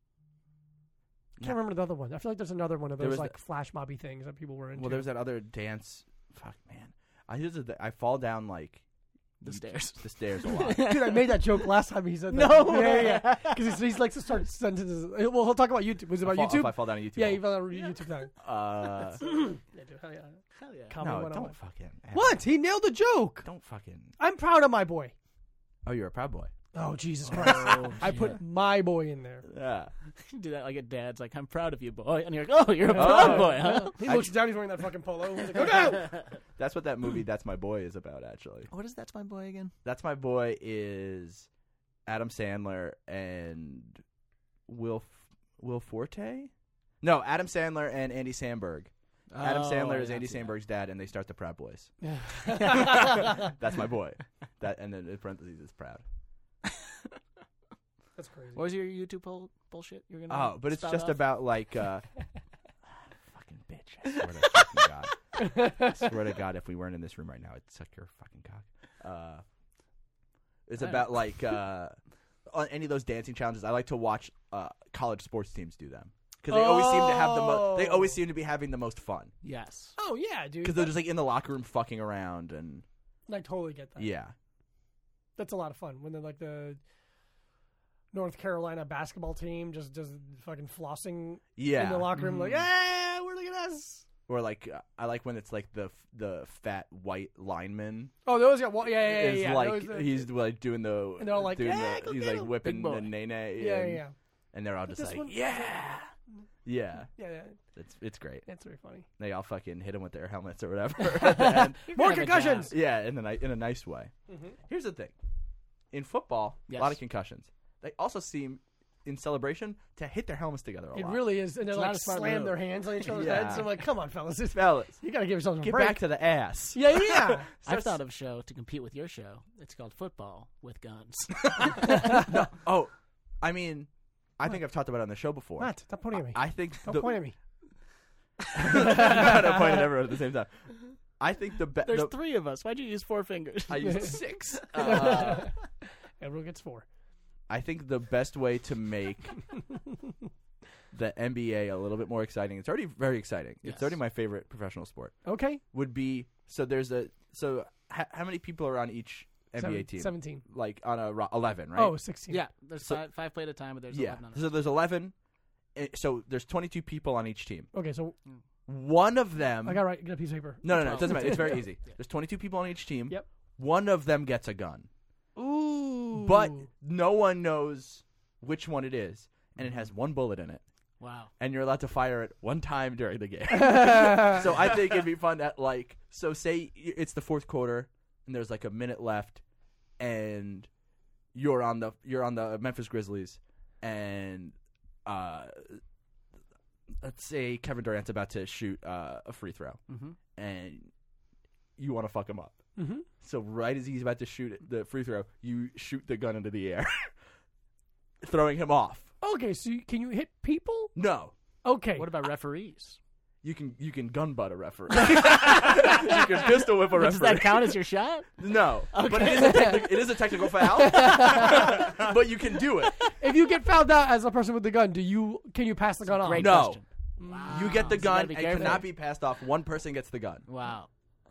I can't remember the other one. I feel like there's another one of There those was like flash mobby things that people were into. well, there's that other dance. Fuck, man. I just I fall down like The you- stairs. The stairs a lot. Dude, I made that joke last time he said that. No yeah, way. yeah, because he's, he's likes to start sentences. Well, he'll talk about YouTube. Was it about If I fall- YouTube? If I fall down a YouTube. Yeah, hole. he fell on YouTube time. Uh, Yeah, dude, hell yeah. Hell yeah. Comment no, one on don't one. fucking. What? He nailed the joke. Don't fucking. I'm proud of my boy. Oh, you're a proud boy. Oh, Jesus Christ. Oh, I put my boy in there. Yeah. do that like a dad's like, I'm proud of you, boy. And you're like, oh, you're a Oh. proud boy, huh? He looks down, he's wearing that fucking polo. He's like, go down! That's what that movie That's My Boy is about, actually. What is That's My Boy again? That's My Boy is Adam Sandler and Will Will Forte? No, Adam Sandler and Andy Samberg. Adam Oh, Sandler I is Andy see that. Samberg's dad, and they start the Proud Boys. That's my boy. That and then in parentheses is proud. That's crazy. What was your YouTube poll bullshit? You're gonna Oh, but it's spout just off? about like uh, fucking bitch. I swear to fucking God. I swear to God, if we weren't in this room right now, I'd suck your fucking cock. Uh, it's I about like uh, on any of those dancing challenges. I like to watch uh, college sports teams do them because they always seem to have the most. They always seem to be having the most fun Yes. Oh, yeah, dude. because they're just like in the locker room fucking around and I totally get that. yeah. That's a lot of fun when they're like the North Carolina basketball team just just fucking flossing Yeah, in the locker room, like, yeah, we're looking at us. or like uh, I like when it's like the the fat white lineman Oh, those got yeah, yeah, yeah. is yeah. like Those, uh, he's like doing the And they're all like, doing "Yeah, the, go he's get like him." whipping Big boy. the nene yeah, yeah, and, yeah, and they're all But just this like one- yeah yeah yeah, yeah. it's it's great. That's very funny. They all fucking hit him with their helmets or whatever at the end. More have a concussions. Yeah, in a ni- in a nice way. Mhm. Here's the thing: in football, Yes. a lot of concussions. They also seem in celebration to hit their helmets together a It lot. really is, and they It's like not a smart slam move. their hands on each other's Yeah. heads. I'm like, come on, fellas, this, Fellas, you gotta give yourselves a get break. back to the ass. yeah, yeah. I've thought of a show to compete with your show. It's called Football with Guns. No, oh, I mean, I think I've talked about it on the show before. Matt, stop pointing at me. I think Don't the, point at me. I'm not pointing at everyone at the same time. I think the best. There's three of us. Why'd you use four fingers? I used six. Uh, Everyone gets four. I think the best way to make the N B A a little bit more exciting, it's already very exciting. Yes. It's already my favorite professional sport. Okay. Would be so there's a so h- how many people are on each N B A Seven- team? seventeen. Like on a ro- eleven, right? Oh, sixteen. Yeah, there's So- five, five play at a time, but there's yeah. eleven on it. So there's eleven. eh, So there's twenty-two people on each team. Okay, so One of them. I got right. Get a piece of paper. no, no, no. It twelve. doesn't matter. It's very easy. There's twenty-two people on each team. Yep. One of them gets a gun, Ooh. but no one knows which one it is, and it has one bullet in it. Wow. And you're allowed to fire it one time during the game. So I think it'd be fun at like so say y- it's the fourth quarter and there's like a minute left and you're on the you're on the Memphis Grizzlies and uh let's say Kevin Durant's about to shoot uh, a free throw Mm-hmm. and you want to fuck him up. Mhm. So right as he's about to shoot it- the free throw, you shoot the gun into the air, throwing him off. Okay, so you, can you hit people? No. Okay. What about referees? You can you can gun butt a referee. You can pistol whip a Does referee. that count as your shot? No, but it is, a techni- it is a technical foul. But you can do it. If you get found out as a person with the gun, do you can you pass the gun on? Great No. question. You get the So you gotta gun be and careful. cannot be passed off. One person gets the gun. Wow.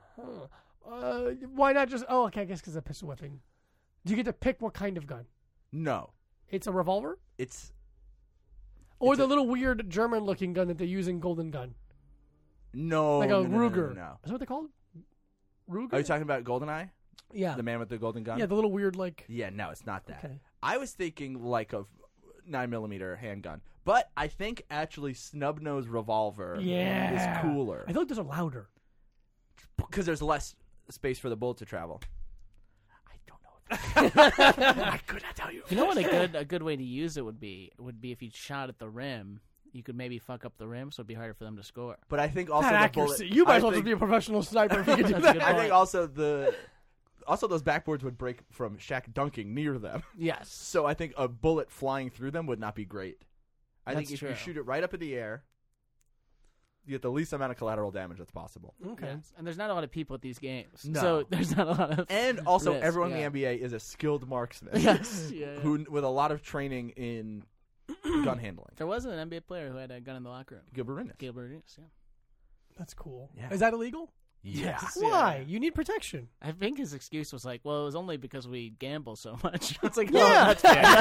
Uh, why not just? Oh, okay. I guess because of pistol whipping. Do you get to pick what kind of gun? No, It's a revolver, it's or It's the a- little weird German-looking gun that they use in Golden Gun, no like a no, no, no, no, Ruger. No, no. Is that what they call it? Ruger. Are you talking about GoldenEye? yeah. The man with the golden gun? Yeah, the little weird like. Yeah, no, it's not that. Okay. I was thinking like a nine millimeter handgun, but I think actually snub nose revolver Yeah. is cooler I thought those are louder. because there's less space for the bullet to travel. I don't know. I could not tell you. You know what a good a good way to use it would be would be if you shot at the rim. You could maybe fuck up the rim, so it'd be harder for them to score. But I think also That the accuracy. bullet. You might I as well think, just be a professional sniper if you could do That's a good that. I point. think also the also those backboards would break from Shaq dunking near them. Yes. So I think a bullet flying through them would not be great. I think That's if true. you shoot it right up in the air, you get the least amount of collateral damage that's possible. Okay. Yes. And there's not a lot of people at these games, No. so there's not a lot of. And also, risk, everyone in yeah. the N B A is a skilled marksman. Yes. Yeah, yeah. Who with a lot of training in gun handling. There was an N B A player who had a gun in the locker room. Gilbert Arenas. Gilbert Arenas, yeah. That's cool. Yeah. Is that illegal? Yeah. Why? You need protection. I think his excuse was like, "Well, it was only because we gamble so much." It's like, Yeah. oh,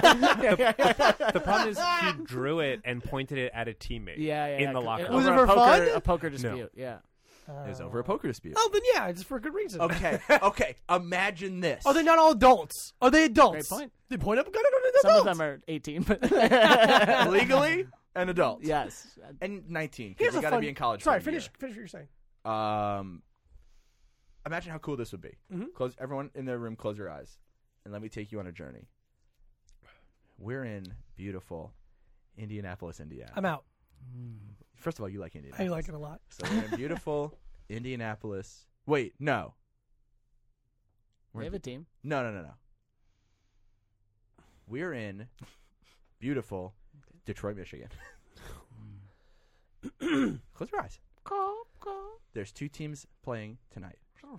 that's The problem is he drew it and pointed it at a teammate yeah, yeah, in yeah. the locker Over room. Was it a for poker, fun? A poker dispute, yeah. It was over a poker dispute. Oh, then yeah, it's for a good reason. Okay, okay. Imagine this. Are they not all adults? Are they adults? Great point. They point up a gun at an Some adult. of them are eighteen, but legally an adult. yes. And nineteen. 'Cause Here's you a got to fun- be in college. Sorry, for a finish. year. Finish what you're saying. Um, imagine how cool this would be. Mhm. Close everyone in their room. Close your eyes, and let me take you on a journey. We're in beautiful Indianapolis, Indiana. I'm out. First of all, you like Indianapolis. I like it a lot. So we're in beautiful Indianapolis. Wait, no. We're We in have a team. No, no, no, no. We're in beautiful Detroit, Michigan. Close your eyes. There's two teams playing tonight.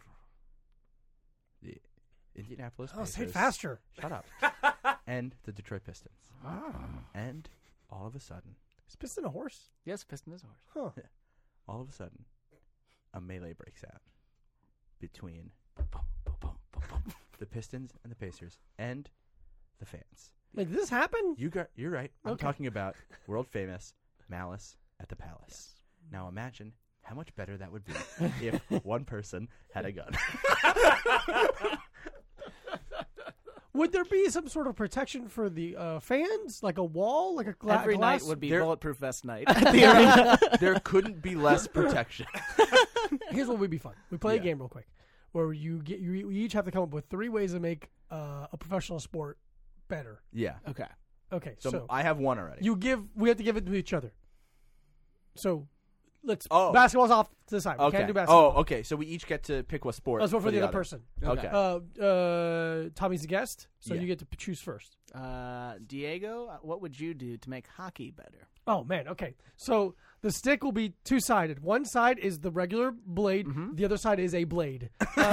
The Indianapolis Oh, say it Pacers. faster. Shut up. And the Detroit Pistons. And all of a sudden, Is Piston a horse? Yes, Piston is a horse. Huh. all of a sudden, a melee breaks out between the Pistons and the Pacers and the fans. Wait, did this happen? You got, you're right. I'm Okay. talking about world famous Malice at the Palace. Now imagine how much better that would be if one person had a gun. Would there be some sort of protection for the uh, fans, like a wall, like a gla- Every glass? night would be There- bulletproof vest night at the arena. There couldn't be less protection. Here's what would be fun. We play Yeah. a game real quick, where you get you, we each have to come up with three ways to make uh, a professional sport better. Yeah. Okay. Okay, So, so, I have one already. you give. We have to give it to each other. So let's. Oh. Basketball's off to the side. We okay. can't do basketball. Oh, okay. So we each get to pick what sport. Let's vote for the, the other person. Okay. Uh, uh, Tommy's the guest, so Yeah. you get to p- choose first. Uh, Diego, uh, what would you do to make hockey better? Oh man, okay. So the stick will be two sided. One side is the regular blade. Mm-hmm. The other side is a blade.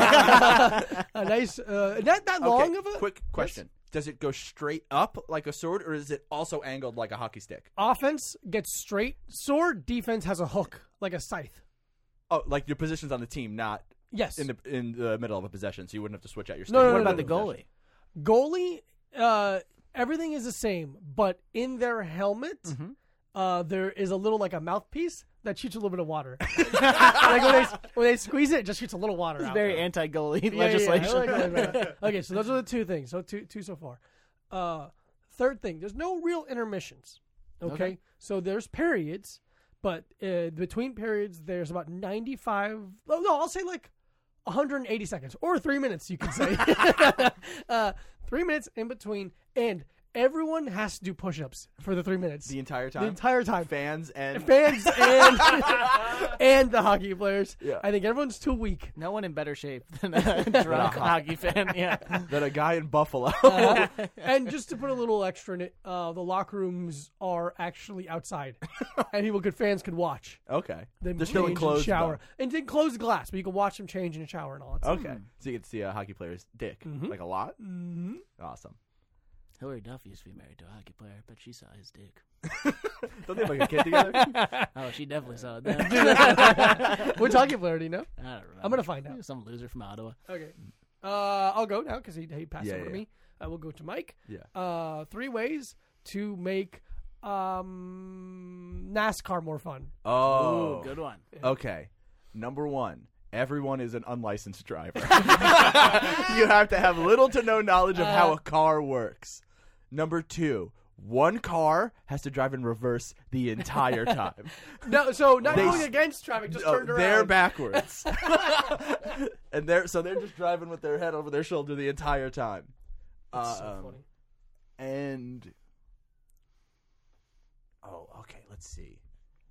Uh, a nice, uh, not that long Okay, of a quick question. Does it go straight up like a sword, or is it also angled like a hockey stick? Offense gets straight. Sword defense has a hook like a scythe. Oh, like your position's on the team, not Yes. in the in the middle of a possession, so you wouldn't have to switch out your stick. No, no, What no, about no, the no. goalie? Goalie, uh, everything is the same, but in their helmet, Mm-hmm. uh, there is a little like a mouthpiece that shoots a little bit of water. like when they when they squeeze it, it just shoots a little water It's out. very anti-goalie Yeah, yeah, legislation. yeah, I like that. Okay, so those are the two things. So two two so far. Uh, third thing, there's no real intermissions. Okay, Okay. so there's periods, but uh, between periods there's about ninety-five. Oh, no, I'll say like one hundred eighty seconds or three minutes. You can say uh, three minutes in between, and everyone has to do push-ups for the three minutes. The entire time. The entire time. Fans and Fans and and the hockey players. Yeah. I think everyone's too weak. No one in better shape than a drunk hockey fan. Yeah. then a guy in Buffalo. Uh, and just to put a little extra in it, uh, the locker rooms are actually outside, and people could fans could watch okay. them They're still change enclosed. and shower, and then close the glass, but you can watch them change in the shower and all that. though. stuff. Okay. So you get to see a hockey player's dick, Mhm. like a lot. Mm-hmm. Awesome. Hillary Duff used to be married to a hockey player, but she saw his dick. Don't they have like a kid together? Oh, she definitely saw it then. Which hockey player do you know? I don't remember. I'm gonna find out. Some loser from Ottawa. Okay, uh, I'll go now because he he passed Yeah, over to yeah. me. Uh, we'll go to Mike. Yeah. Uh, three ways to make um, NASCAR more fun. Oh. Ooh, good one. Okay. Number one. Everyone is an unlicensed driver. You have to have little to no knowledge of how a car works. Number two. One car has to drive in reverse the entire time. No, so not They going s- against traffic, just Oh, turned around. they're backwards. And they're so they're just driving with their head over their shoulder the entire time. That's so Um, funny. And oh, okay, let's see.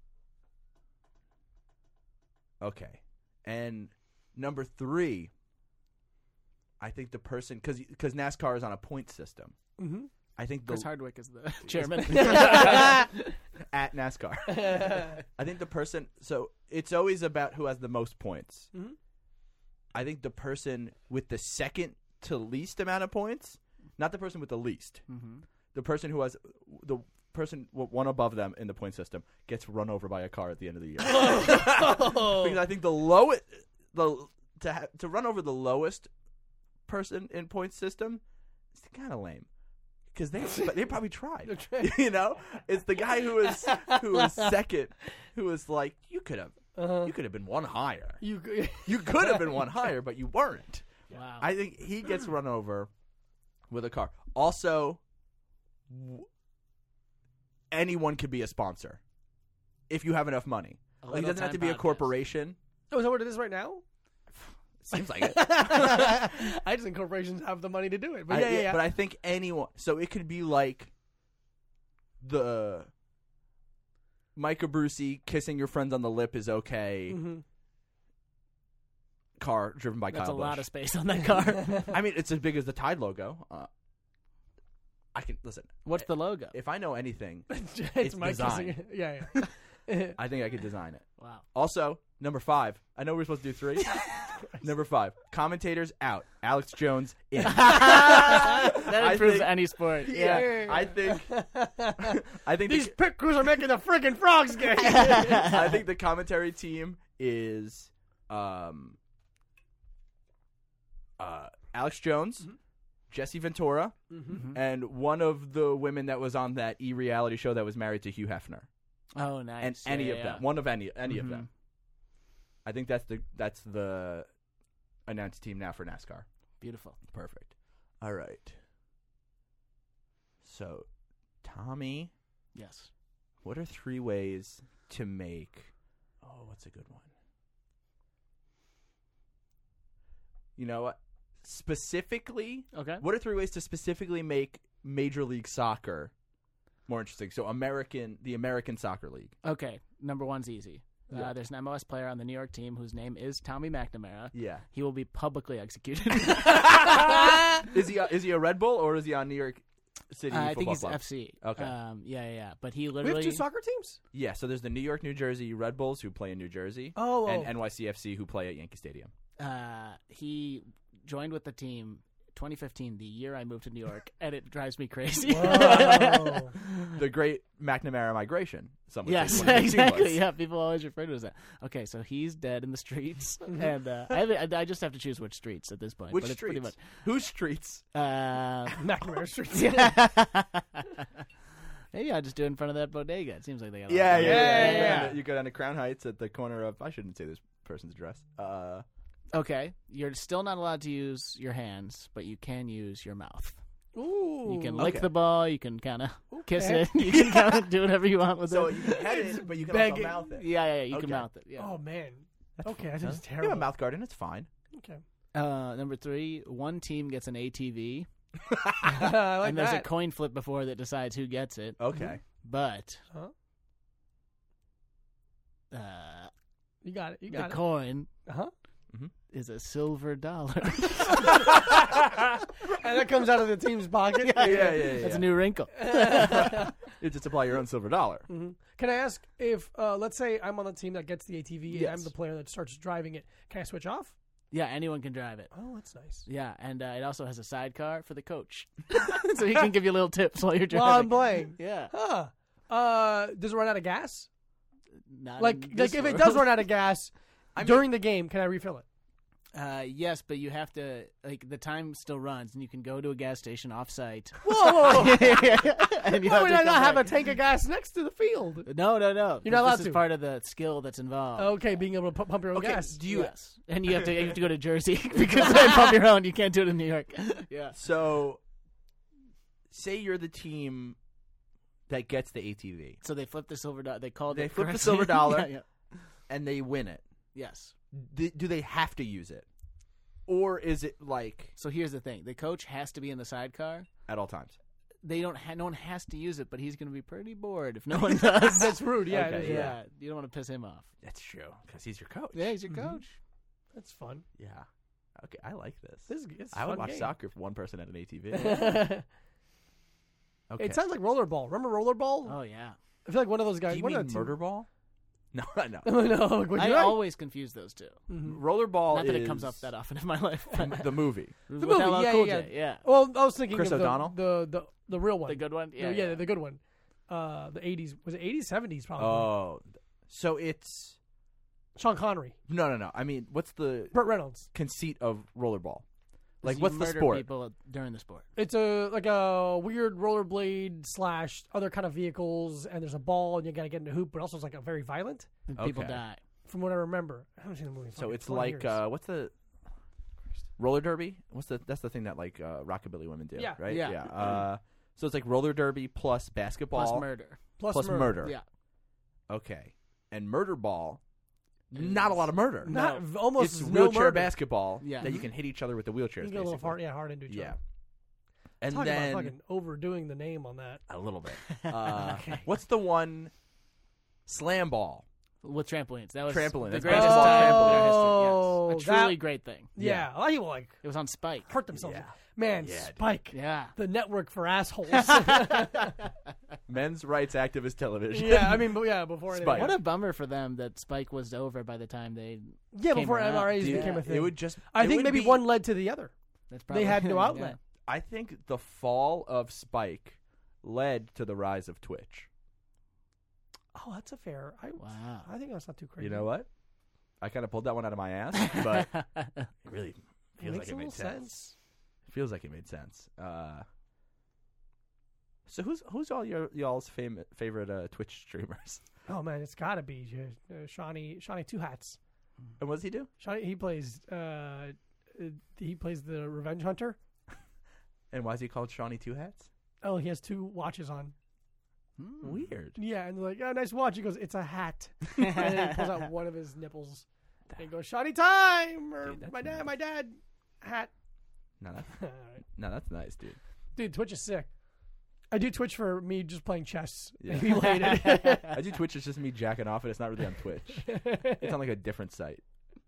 Okay, and number three, I think the person because because NASCAR is on a point system. Mm-hmm. I think the Chris Hardwick is the chairman. at NASCAR. I think the person. So it's always about who has the most points. Mhm. I think the person with the second to least amount of points, not the person with the least, Mhm. the person who has the person w- one above them in the point system gets run over by a car at the end of the year. Because I think the lowest, the to ha- to run over the lowest person in point system is kind of lame. Because they they probably tried, you know. It's the guy who was who was second, who was like, you could have Uh-huh. You could have been one higher. You You could have been one higher, but you weren't. Wow. I think he gets run over with a car. Also, w- anyone could be a sponsor if you have enough money. A Like, it Little doesn't have to Time be a podcast. corporation. Oh, is that what it is right now? Seems like it. I just think corporations have the money to do it. But I- yeah, yeah, yeah. But I think anyone. So it could be like the Micah Brucey kissing your friends on the lip is okay. Mhm. Car driven by That's Kyle a lot Busch. of space on that car. I mean, it's as big as the Tide logo. Uh, I can listen. What's the logo? If I know anything, it's It's Mike kissing design. it. Yeah, yeah. I think I could design it. Wow. Also, number five. I know we're supposed to do three. Number five. Commentators out. Alex Jones in. that I improves think- any sport. Yeah. I think. I think These the, pit crews are making the freaking frogs gay. I think the commentary team is um, uh, Alex Jones, Mm-hmm. Jesse Ventura, Mhm. and one of the women that was on that e reality show that was married to Hugh Hefner. Oh, nice. And Yeah, any yeah, of them, yeah. one of any any Mhm. of them. I think that's the that's the announced team now for NASCAR. Beautiful. Perfect. All right. So, Tommy, Yes. what are three ways to make? Oh, what's a good one? You know what? Specifically, Okay. what are three ways to specifically make Major League Soccer more interesting? So, American, the American Soccer League. Okay. Number one's easy. Yeah. Uh, there's an M L S player on the New York team whose name is Tommy McNamara. Yeah. He will be publicly executed. Is he a, is he a Red Bull or is he on New York City Uh, I Football think he's Club? F C. Okay. Um, yeah, yeah, yeah. But he we literally. have two soccer teams? Yeah, so there's the New York, New Jersey Red Bulls who play in New Jersey, Oh, and oh. N Y C F C who play at Yankee Stadium. uh, he joined with the team twenty fifteen, the year I moved to New York, and it drives me crazy. Whoa. The great McNamara migration. Some would say Yes, twenty fifteen exactly. was. Yeah, people always refer to it as that. Okay, so he's dead in the streets, and uh, I, have- I just have to choose which streets at this point. Which but it's streets? pretty Whose streets? much. Uh, McNamara Street. Maybe I'll just do it in front of that bodega. It seems like they got. a Yeah, lot yeah, of- yeah. yeah, You go yeah. down to- You go down to Crown Heights at the corner of. I shouldn't say this person's address. Uh, Okay, you're still not allowed to use your hands, but you can use your mouth. Ooh. You can Okay. lick the ball. You can kind of kiss Okay. it. You can kind of do whatever you want with so it. you can head it, but you can Begging. also mouth it. Yeah, yeah, yeah, you Okay. can mouth it. Yeah. Oh, man. That's Okay, fine, that is huh? You terrible. have a mouth guard and it's fine. Okay. Uh, number three, one team gets an A T V, I like and there's that. a coin flip before that decides who gets it. Okay. But Huh? uh, You got it. You the got it. coin Uh-huh. is a silver dollar. And that comes out of the team's pocket. Yeah, yeah, yeah. That's yeah. a new wrinkle. You just apply your own silver dollar. Mhm. Can I ask if, uh, let's say I'm on the team that gets the A T V and Yes. I'm the player that starts driving it, can I switch off? Yeah, anyone can drive it. Oh, that's nice. Yeah, and uh, it also has a sidecar for the coach, so he can give you little tips while you're driving. While I'm playing. Yeah, Huh. Uh, does it run out of gas? Not Like, in like this if it world. does run out of gas I mean- during the game, can I refill it? Uh, yes, but you have to like the time still runs, and you can go to a gas station off-site. Whoa, whoa, whoa. and you Why have would to I come not have a back. tank of gas next to the field? No, no, no. You're not allowed This to. is part of the skill that's involved. Okay, being able to pu- pump your own Okay, gas. do you? Yes, and you have to you have to go to Jersey because they pump your own. You can't do it in New York. Yeah. So, say you're the team that gets the A T V So they flip the silver dollar. They called They it flip the correctly. silver dollar. Yeah, yeah. and they win it. Yes. Do, do they have to use it, or is it like So here's the thing: the coach has to be in the sidecar. at all times? They don't. Ha- no one has to use it, but he's going to be pretty bored if no one does. That's rude. Yeah, Okay, it is, yeah. yeah. You don't want to piss him off. That's true because he's your coach. Yeah, he's your coach. That's fun. Yeah. Okay, I like this. This is it's a I would fun watch game. soccer if one person had an A T V. it Okay. sounds like rollerball. Remember rollerball? Oh yeah. I feel like one of those guys. Do you one mean of the team- murder ball? No, no. no, no. Would I you always confuse those two. Mhm. Rollerball Not that is it comes up that often in my life. but- the movie. With The movie, L L yeah, Cool yeah, J, yeah. Well, I was thinking Chris of the, O'Donnell? the the the real one. The good one. Yeah, The- yeah. the good one. Uh, the eighties was it eighties, seventies probably. Oh, so it's Sean Connery, no, no, no. I mean, what's the Burt Reynolds. conceit of rollerball? Like, You what's the murder sport? People during the sport. It's a like a weird rollerblade slash other kind of vehicles, and there's a ball, and you gotta get in a hoop, but also it's like a very violent. And people Okay. die. from what I remember. I haven't seen the movie. in So fucking it's twenty like years. uh, what's the roller derby? What's the that's the thing that like uh, rockabilly women do, Yeah. right? Yeah. yeah. Uh, so it's like roller derby plus basketball Plus murder. plus, plus murder. murder. Yeah. Okay, and murder ball, not a lot of murder. Not almost It's no wheelchair murder. basketball Yeah. that you can hit each other with the wheelchairs. You get a little basically. hard, yeah, hard into each Yeah, other. and Talk then about fucking overdoing the name on that. a little bit. Uh, What's the one? Slam ball. With trampolines. That was Trampoline. the That's greatest basketball trampoline trampoline. in history. Oh, Yes. A truly that- great thing. Yeah, a lot of people like It was on Spike. hurt themselves. Yeah. Man, Yeah, dude. Spike, Yeah. the network for assholes. Men's rights activist television. yeah, I mean, but yeah, before anything Spike. What a bummer for them that Spike was over by the time they. yeah, came before around. M R As Dude, became a thing. it would just. I it think would maybe be- one led to the other. That's They had no yeah. outlet. I think the fall of Spike led to the rise of Twitch. Oh, that's a fair. I, Wow. I think that's not too crazy. You know what? I kind of pulled that one out of my ass, but it really It feels makes like it a made little sense. sense. Feels like it made sense. Uh, so who's who's all your y'all's fam- favorite uh, Twitch streamers? Oh man, it's got to be uh, uh, Shawnee. Shawnee Two Hats. And what does he do? Shawnee, he plays. Uh, uh, he plays the Revenge Hunter. And why is he called Shawnee Two Hats? Oh, he has two watches on. Hmm. Weird. Yeah, and they're like, "Oh, nice watch." He goes, "It's a hat," and then he pulls out one of his nipples and he goes, "Shawnee time," or Dude, that's my dad, nice. my dad hat. No, that's All right. no, that's nice, dude. Dude, Twitch is sick. I do Twitch for me just playing chess. Yeah. Maybe later. I do Twitch. It's just me jacking off, and it's not really on Twitch. It's on like a different site.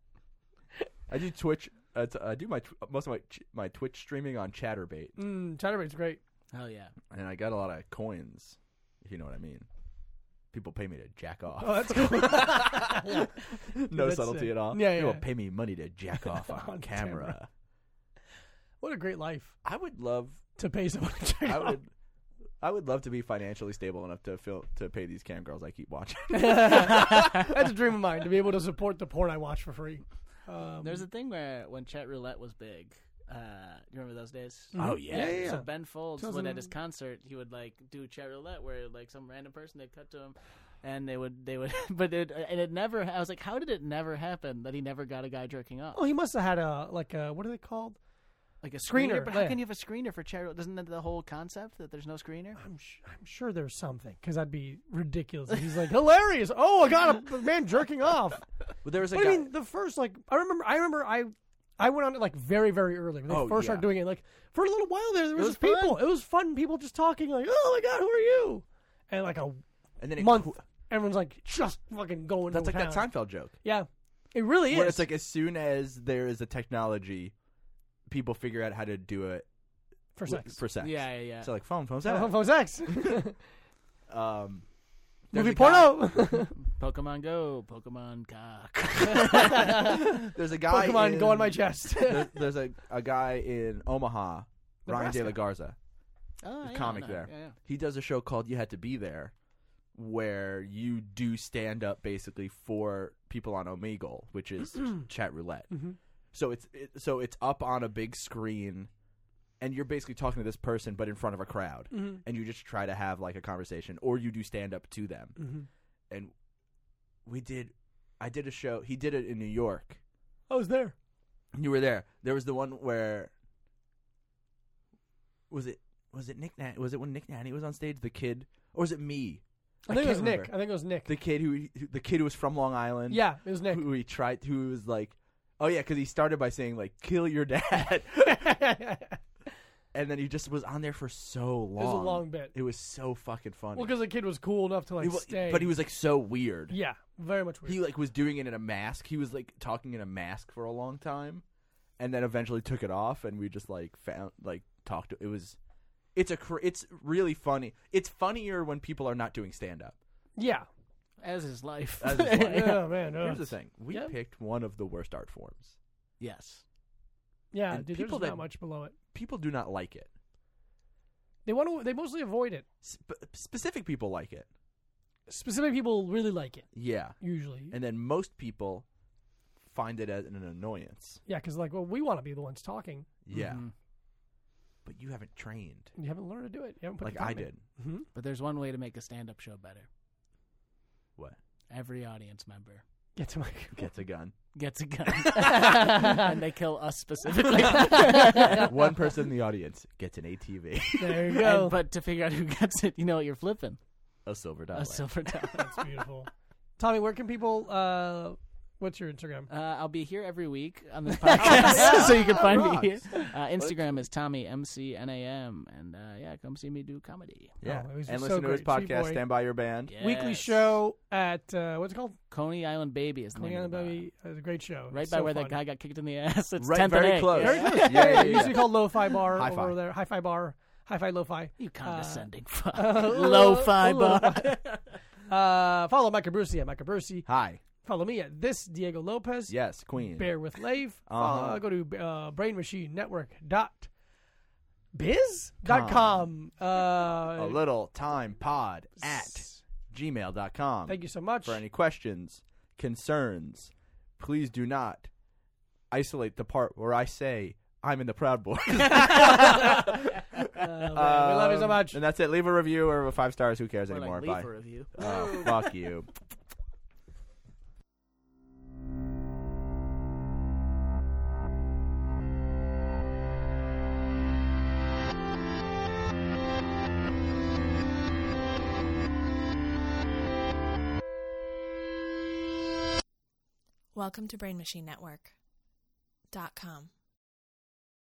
I do Twitch. Uh, t- I do my tw- most of my ch- my Twitch streaming on ChatterBait, mm, Chatterbait's great. Hell yeah. and I got a lot of coins, if you know what I mean. People pay me to jack off. Oh, that's cool. Yeah. no That's subtlety sick. at all. Yeah, People yeah. pay me money to jack off on, On camera. camera. What a great life I would love. to pay someone to check I off. would. I would love to be financially stable enough to feel to pay these cam girls I keep watching. That's a dream of mine to be able to support the porn I watch for free. Um, There's a thing where when chat roulette was big. Uh, you remember those days? Oh, yeah. yeah, yeah. So Ben Folds, two when at his thousand concert, he would like do chat roulette, where like some random person they'd cut to him, and they would they would, but it and it never. I was like, how did it never happen that he never got a guy jerking off? Oh, he must have had a like a what are they called? Like a Screener, screener, but how yeah. can you have a screener for chat roulette? Doesn't that the whole concept that there's no screener? I'm sh- I'm sure there's something because that'd be ridiculous. He's like hilarious. Oh, I got a man jerking off. But there was a But guy. I mean, the first like I remember, I remember I. I went on it like very, very early when they Oh, first yeah. started doing it. Like for a little while there, there was, was just people. It was fun. People just talking like, "Oh my god, who are you?" And like a and then it, month, everyone's like just fucking going. That's to like that town. Seinfeld joke. Yeah, it really Where is. it's like as soon as there is a technology, people figure out how to do it for wi- sex. For sex. Yeah, yeah, yeah. So like phone, phone, Phone, sex. phone sex. Um, there's Movie a guy- porno. Pokemon Go, Pokemon cock. There's a guy. Pokemon in, go on my chest. there's, there's a, a guy in Omaha, Ryan De Nebraska. La Garza. Oh, The yeah, comic no, there. Yeah, yeah. He does a show called You Had to Be There, where you do stand up basically for people on Omegle, which is chat roulette. Mhm. So it's it, so it's up on a big screen, and you're basically talking to this person, but in front of a crowd, Mhm. and you just try to have like a conversation, or you do stand up to them. Mhm. And we did, I did a show. He did it in New York. I was there. You were there. There was the one where was it was it Nick Nan- was it when Nick Nanny was on stage? The kid, or was it me? I think it can't was Nick. remember. I think it was Nick. The kid who who- the kid who was from Long Island. Yeah, it was Nick. Who he tried. Who was like, oh yeah, because he started by saying like, "Kill your dad," and then he just was on there for so long. It was a long bit. It was so fucking funny. Well, because the kid was cool enough to like He wa- stay. but he was like so weird. yeah, very much weird. He like was doing it in a mask. He was like talking in a mask for a long time, and then eventually took it off. And we just like found like talked. To, it was, it's a cr- it's really funny. It's funnier when people are not doing stand up. yeah. As his life. As his life. Yeah, man. uh, Here's the thing: we yeah. picked one of the worst art forms. Yes. yeah, and dude. There's people not that- much below it. People do not like it. They want to. They mostly avoid it. Sp- specific people like it. Specific people really like it. Yeah, Usually. and then most people find it as an annoyance. Yeah, because like, well, we want to be the ones talking. Yeah, Mhm. but you haven't trained You haven't learned to do it. You haven't put like the time I in. did. Mhm. But there's one way to make a stand-up show better. What? Every audience member Get to my. gets a gun. Gets a gun. And they kill us specifically. One person in the audience gets an A T V. There you go. And, but to figure out who gets it, you know what you're flipping? A silver dollar. A silver dollar. That's beautiful. Tommy, where can people? Uh, what's your Instagram? Uh, I'll be here every week on this podcast, so you can find me here. Uh, Instagram is Tommy M C N A M, and uh, yeah, come see me do comedy. Yeah. Oh, it was and so listen to his great. Sweet podcast, boy. Stand By Your Band. Weekly Yes. show at uh, what's it called? Coney Island Baby is the Coney name Island of the bar. Baby. It's a great show. Right It's by so where fun. that guy got kicked in the ass. It's Right, tenth very and A. close. Yeah. Very close. Yeah, yeah, yeah, Usually yeah. called Lo-Fi Bar Hi-Fi. over there. Hi-Fi Bar. Hi-Fi Lo-Fi. You condescending fuck. Uh, Lo-fi uh, bar. Uh, follow Micah Brucey at Micah Brucey. Hi. Follow me at this Diego Lopez. Yes, Queen. Bear with Lave. Uh-huh. Uh, go to uh, brain machine network dot biz dot com. Uh, A little time pod at gmail dot com. Thank you so much. For any questions, concerns, please do not isolate the part where I say I'm in the Proud Boys. Uh, man, we love you so Um, much. And that's it. Leave a review or five stars. Who cares Or anymore? like leave Bye. a review. Oh, fuck you. Welcome to Brain Machine Network dot com.